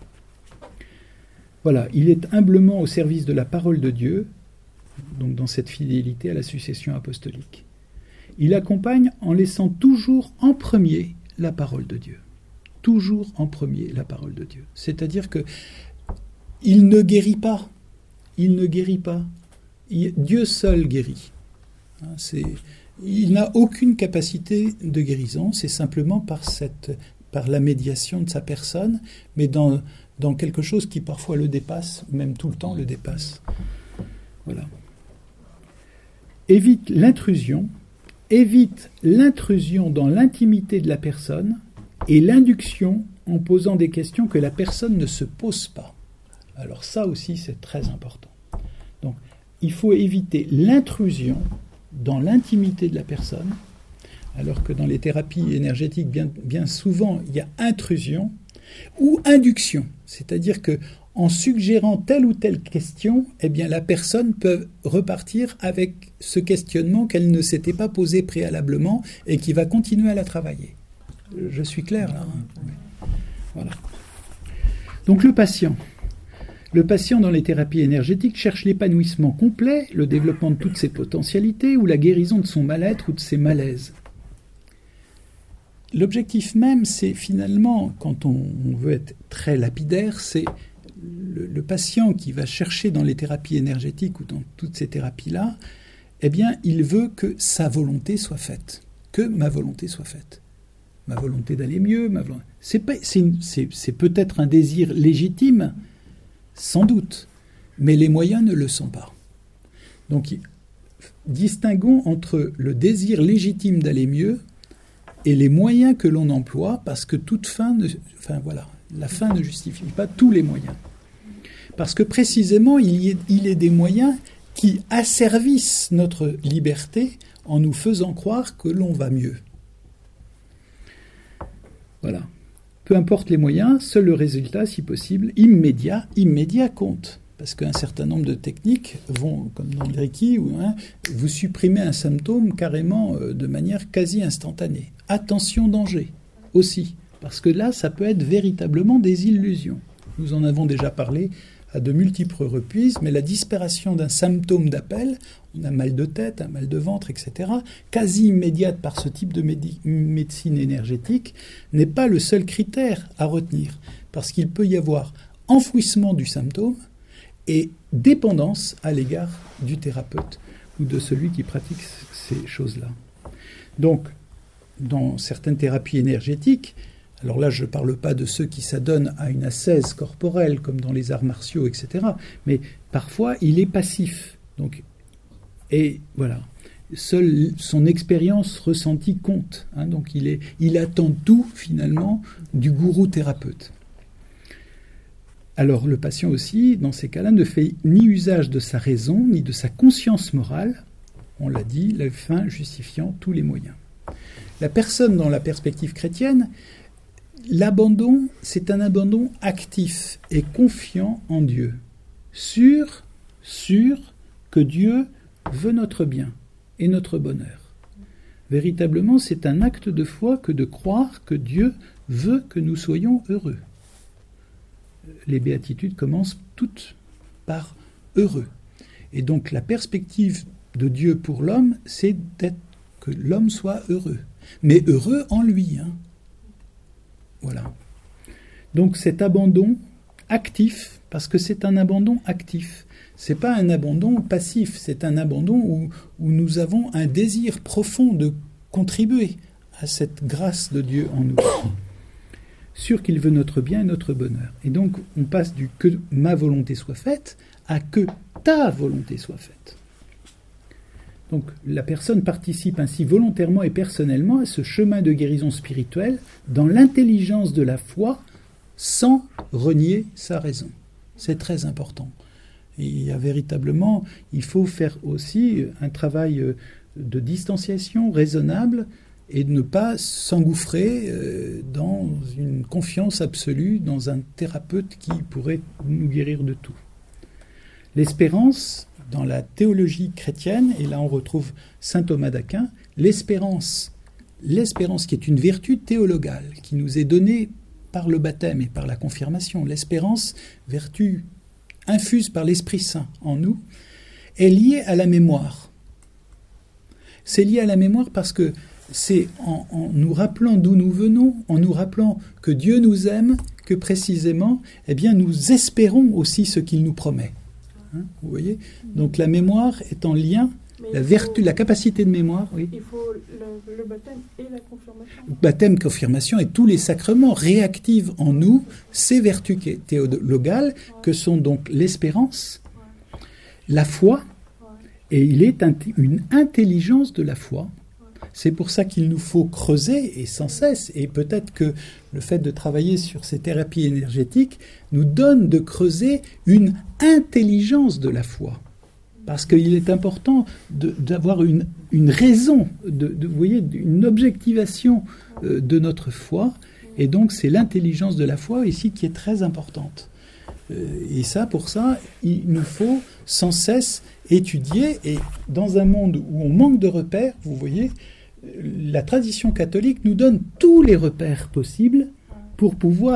Voilà, il est humblement au service de la parole de Dieu, donc dans cette fidélité à la succession apostolique. Il accompagne en laissant toujours en premier la parole de Dieu. Toujours en premier la parole de Dieu. C'est-à-dire que il ne guérit pas. Il ne guérit pas. Dieu seul guérit. C'est, il n'a aucune capacité de guérison, c'est simplement par, cette, par la médiation de sa personne, mais dans, dans quelque chose qui parfois le dépasse, même tout le temps le dépasse. Voilà. Évite l'intrusion, évite l'intrusion dans l'intimité de la personne et l'induction en posant des questions que la personne ne se pose pas. Alors ça aussi, c'est très important. Donc, il faut éviter l'intrusion dans l'intimité de la personne, alors que dans les thérapies énergétiques, bien, bien souvent, il y a intrusion ou induction. C'est-à-dire que en suggérant telle ou telle question, eh bien, la personne peut repartir avec ce questionnement qu'elle ne s'était pas posé préalablement et qui va continuer à la travailler. Je suis clair, là, hein ? Voilà. Donc le patient. Le patient dans les thérapies énergétiques cherche l'épanouissement complet, le développement de toutes ses potentialités ou la guérison de son mal-être ou de ses malaises. L'objectif même, c'est finalement, quand on, on veut être très lapidaire, c'est le, le patient qui va chercher dans les thérapies énergétiques ou dans toutes ces thérapies-là, eh bien, il veut que sa volonté soit faite, que ma volonté soit faite. Ma volonté d'aller mieux, ma volonté... c'est, pas, c'est, une, c'est, c'est peut-être un désir légitime, sans doute, mais les moyens ne le sont pas. Donc, distinguons entre le désir légitime d'aller mieux et les moyens que l'on emploie, parce que toute fin, ne, enfin voilà, la fin ne justifie pas tous les moyens. Parce que précisément, il y est, il est des moyens qui asservissent notre liberté en nous faisant croire que l'on va mieux. Voilà. Peu importe les moyens, seul le résultat, si possible, immédiat, immédiat compte. Parce qu'un certain nombre de techniques vont, comme dans le Reiki, hein, vous supprimez un symptôme carrément euh, de manière quasi instantanée. Attention, danger aussi, parce que là, ça peut être véritablement des illusions. Nous en avons déjà parlé à de multiples reprises, mais la disparition d'un symptôme d'appel, on a mal de tête, un mal de ventre, et cetera, quasi immédiate par ce type de médi- médecine énergétique, n'est pas le seul critère à retenir, parce qu'il peut y avoir enfouissement du symptôme et dépendance à l'égard du thérapeute ou de celui qui pratique ces choses-là. Donc, dans certaines thérapies énergétiques, alors là, je ne parle pas de ceux qui s'adonnent à une ascèse corporelle, comme dans les arts martiaux, et cetera. Mais parfois, il est passif. Donc, et voilà, seule son expérience ressentie compte. Hein, donc, il, est, il attend tout, finalement, du gourou thérapeute. Alors, le patient aussi, dans ces cas-là, ne fait ni usage de sa raison, ni de sa conscience morale. On l'a dit, la fin justifiant tous les moyens. La personne, dans la perspective chrétienne, l'abandon, c'est un abandon actif et confiant en Dieu, sûr, sûr que Dieu veut notre bien et notre bonheur. Véritablement, c'est un acte de foi que de croire que Dieu veut que nous soyons heureux. Les béatitudes commencent toutes par heureux. Et donc la perspective de Dieu pour l'homme, c'est d'être, que l'homme soit heureux. Mais heureux en lui, hein. Voilà. Donc cet abandon actif, parce que c'est un abandon actif, c'est pas un abandon passif, c'est un abandon où, où nous avons un désir profond de contribuer à cette grâce de Dieu en nous. Sûr qu'il veut notre bien et notre bonheur. Et donc on passe du « que ma volonté soit faite » à « que ta volonté soit faite ». Donc la personne participe ainsi volontairement et personnellement à ce chemin de guérison spirituelle dans l'intelligence de la foi sans renier sa raison. C'est très important. Et il y a véritablement, il faut faire aussi un travail de distanciation raisonnable et de ne pas s'engouffrer dans une confiance absolue dans un thérapeute qui pourrait nous guérir de tout. L'espérance, dans la théologie chrétienne, et là on retrouve saint Thomas d'Aquin, l'espérance, l'espérance qui est une vertu théologale, qui nous est donnée par le baptême et par la confirmation, l'espérance, vertu infuse par l'Esprit Saint en nous, est liée à la mémoire. C'est lié à la mémoire parce que c'est en, en nous rappelant d'où nous venons, en nous rappelant que Dieu nous aime, que précisément, eh bien, nous espérons aussi ce qu'il nous promet. Hein, vous voyez ? Donc la mémoire est en lien, mais la vertu, faut, la capacité de mémoire, oui. Il faut le, le baptême et la confirmation. Baptême, confirmation et tous les sacrements réactivent en nous ces vertus théologales ouais. que sont donc l'espérance, ouais. la foi, ouais. et il est une intelligence de la foi. Ouais. C'est pour ça qu'il nous faut creuser et sans cesse, et peut-être que le fait de travailler sur ces thérapies énergétiques nous donne de creuser une intelligence de la foi. Parce qu'il est important de, d'avoir une, une raison, de, de, vous voyez, une objectivation euh, de notre foi. Et donc, c'est l'intelligence de la foi ici qui est très importante. Euh, et ça, pour ça, il nous faut sans cesse étudier. Et dans un monde où on manque de repères, vous voyez, la tradition catholique nous donne tous les repères possibles pour pouvoir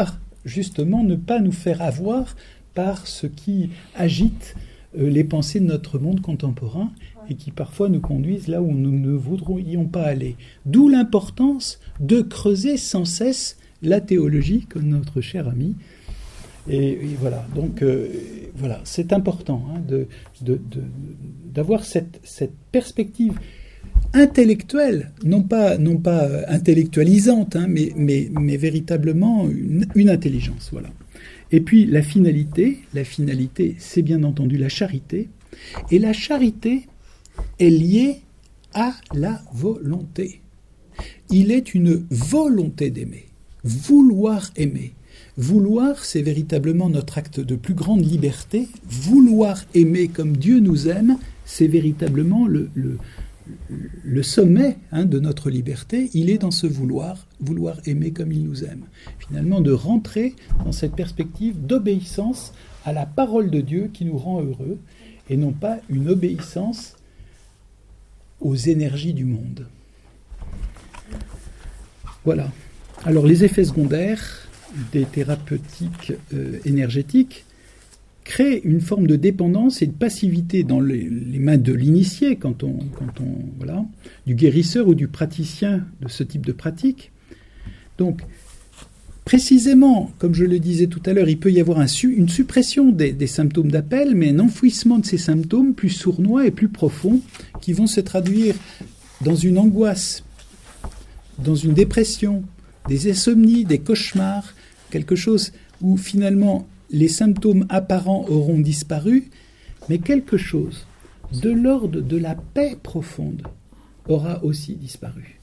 justement ne pas nous faire avoir par ce qui agite euh, les pensées de notre monde contemporain et qui parfois nous conduisent là où nous ne voudrions pas aller. D'où l'importance de creuser sans cesse la théologie, comme notre cher ami. Et, et voilà, donc euh, voilà, c'est important hein, de, de, de, d'avoir cette, cette perspective intellectuelle, non pas, non pas intellectualisante, hein, mais, mais, mais véritablement une, une intelligence. Voilà. Et puis la finalité, la finalité, c'est bien entendu la charité, et la charité est liée à la volonté. Il est une volonté d'aimer, vouloir aimer. Vouloir, c'est véritablement notre acte de plus grande liberté. Vouloir aimer comme Dieu nous aime, c'est véritablement le, le, le sommet hein, de notre liberté. Il est dans ce vouloir, vouloir aimer comme il nous aime. Finalement, de rentrer dans cette perspective d'obéissance à la parole de Dieu qui nous rend heureux, et non pas une obéissance aux énergies du monde. Voilà. Alors, les effets secondaires des thérapeutiques euh, énergétiques créent une forme de dépendance et de passivité dans les, les mains de l'initié, quand on, quand on, voilà, du guérisseur ou du praticien de ce type de pratique. Donc, précisément, comme je le disais tout à l'heure, il peut y avoir un su- une suppression des, des symptômes d'appel, mais un enfouissement de ces symptômes plus sournois et plus profonds, qui vont se traduire dans une angoisse, dans une dépression, des insomnies, des cauchemars, quelque chose où finalement les symptômes apparents auront disparu, mais quelque chose de l'ordre de la paix profonde aura aussi disparu.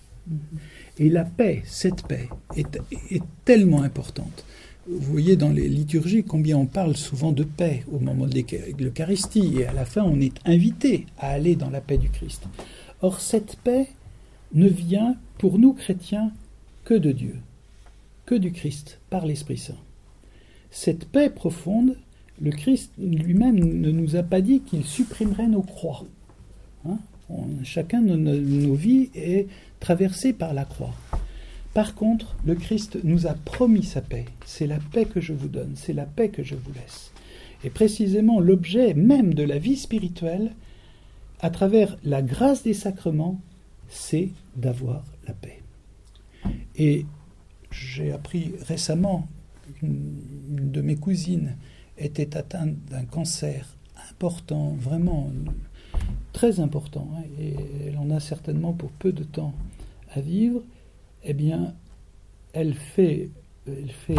Et la paix, cette paix, est, est tellement importante. Vous voyez dans les liturgies combien on parle souvent de paix au moment de l'Eucharistie, et à la fin on est invité à aller dans la paix du Christ. Or cette paix ne vient pour nous chrétiens que de Dieu, que du Christ, par l'Esprit Saint. Cette paix profonde, le Christ lui-même ne nous a pas dit qu'il supprimerait nos croix. Hein? On, chacun de nos, nos vies est traversé par la croix. Par contre, le Christ nous a promis sa paix. C'est la paix que je vous donne, c'est la paix que je vous laisse. Et précisément, l'objet même de la vie spirituelle, à travers la grâce des sacrements, c'est d'avoir la paix. Et j'ai appris récemment qu'une une de mes cousines était atteinte d'un cancer important, vraiment très important, hein, et elle en a certainement pour peu de temps à vivre. Eh bien, elle fait, elle fait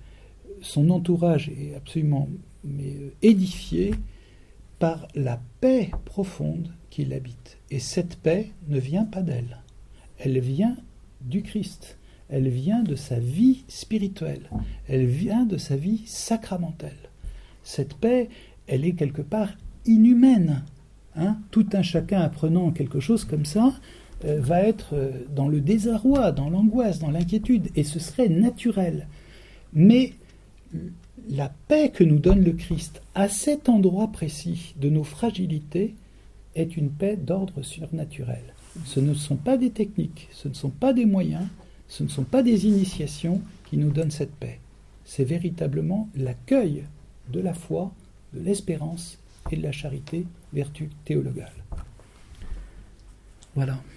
son entourage est absolument mais, édifié par la paix profonde qui l'habite. Et cette paix ne vient pas d'elle, elle vient du Christ. Elle vient de sa vie spirituelle, elle vient de sa vie sacramentelle. Cette paix, elle est quelque part inhumaine. Hein? Tout un chacun apprenant quelque chose comme ça euh, va être euh, dans le désarroi, dans l'angoisse, dans l'inquiétude, et ce serait naturel. Mais la paix que nous donne le Christ à cet endroit précis de nos fragilités est une paix d'ordre surnaturel. Ce ne sont pas des techniques, ce ne sont pas des moyens, ce ne sont pas des initiations qui nous donnent cette paix. C'est véritablement l'accueil de la foi, de l'espérance et de la charité, vertu théologale. Voilà.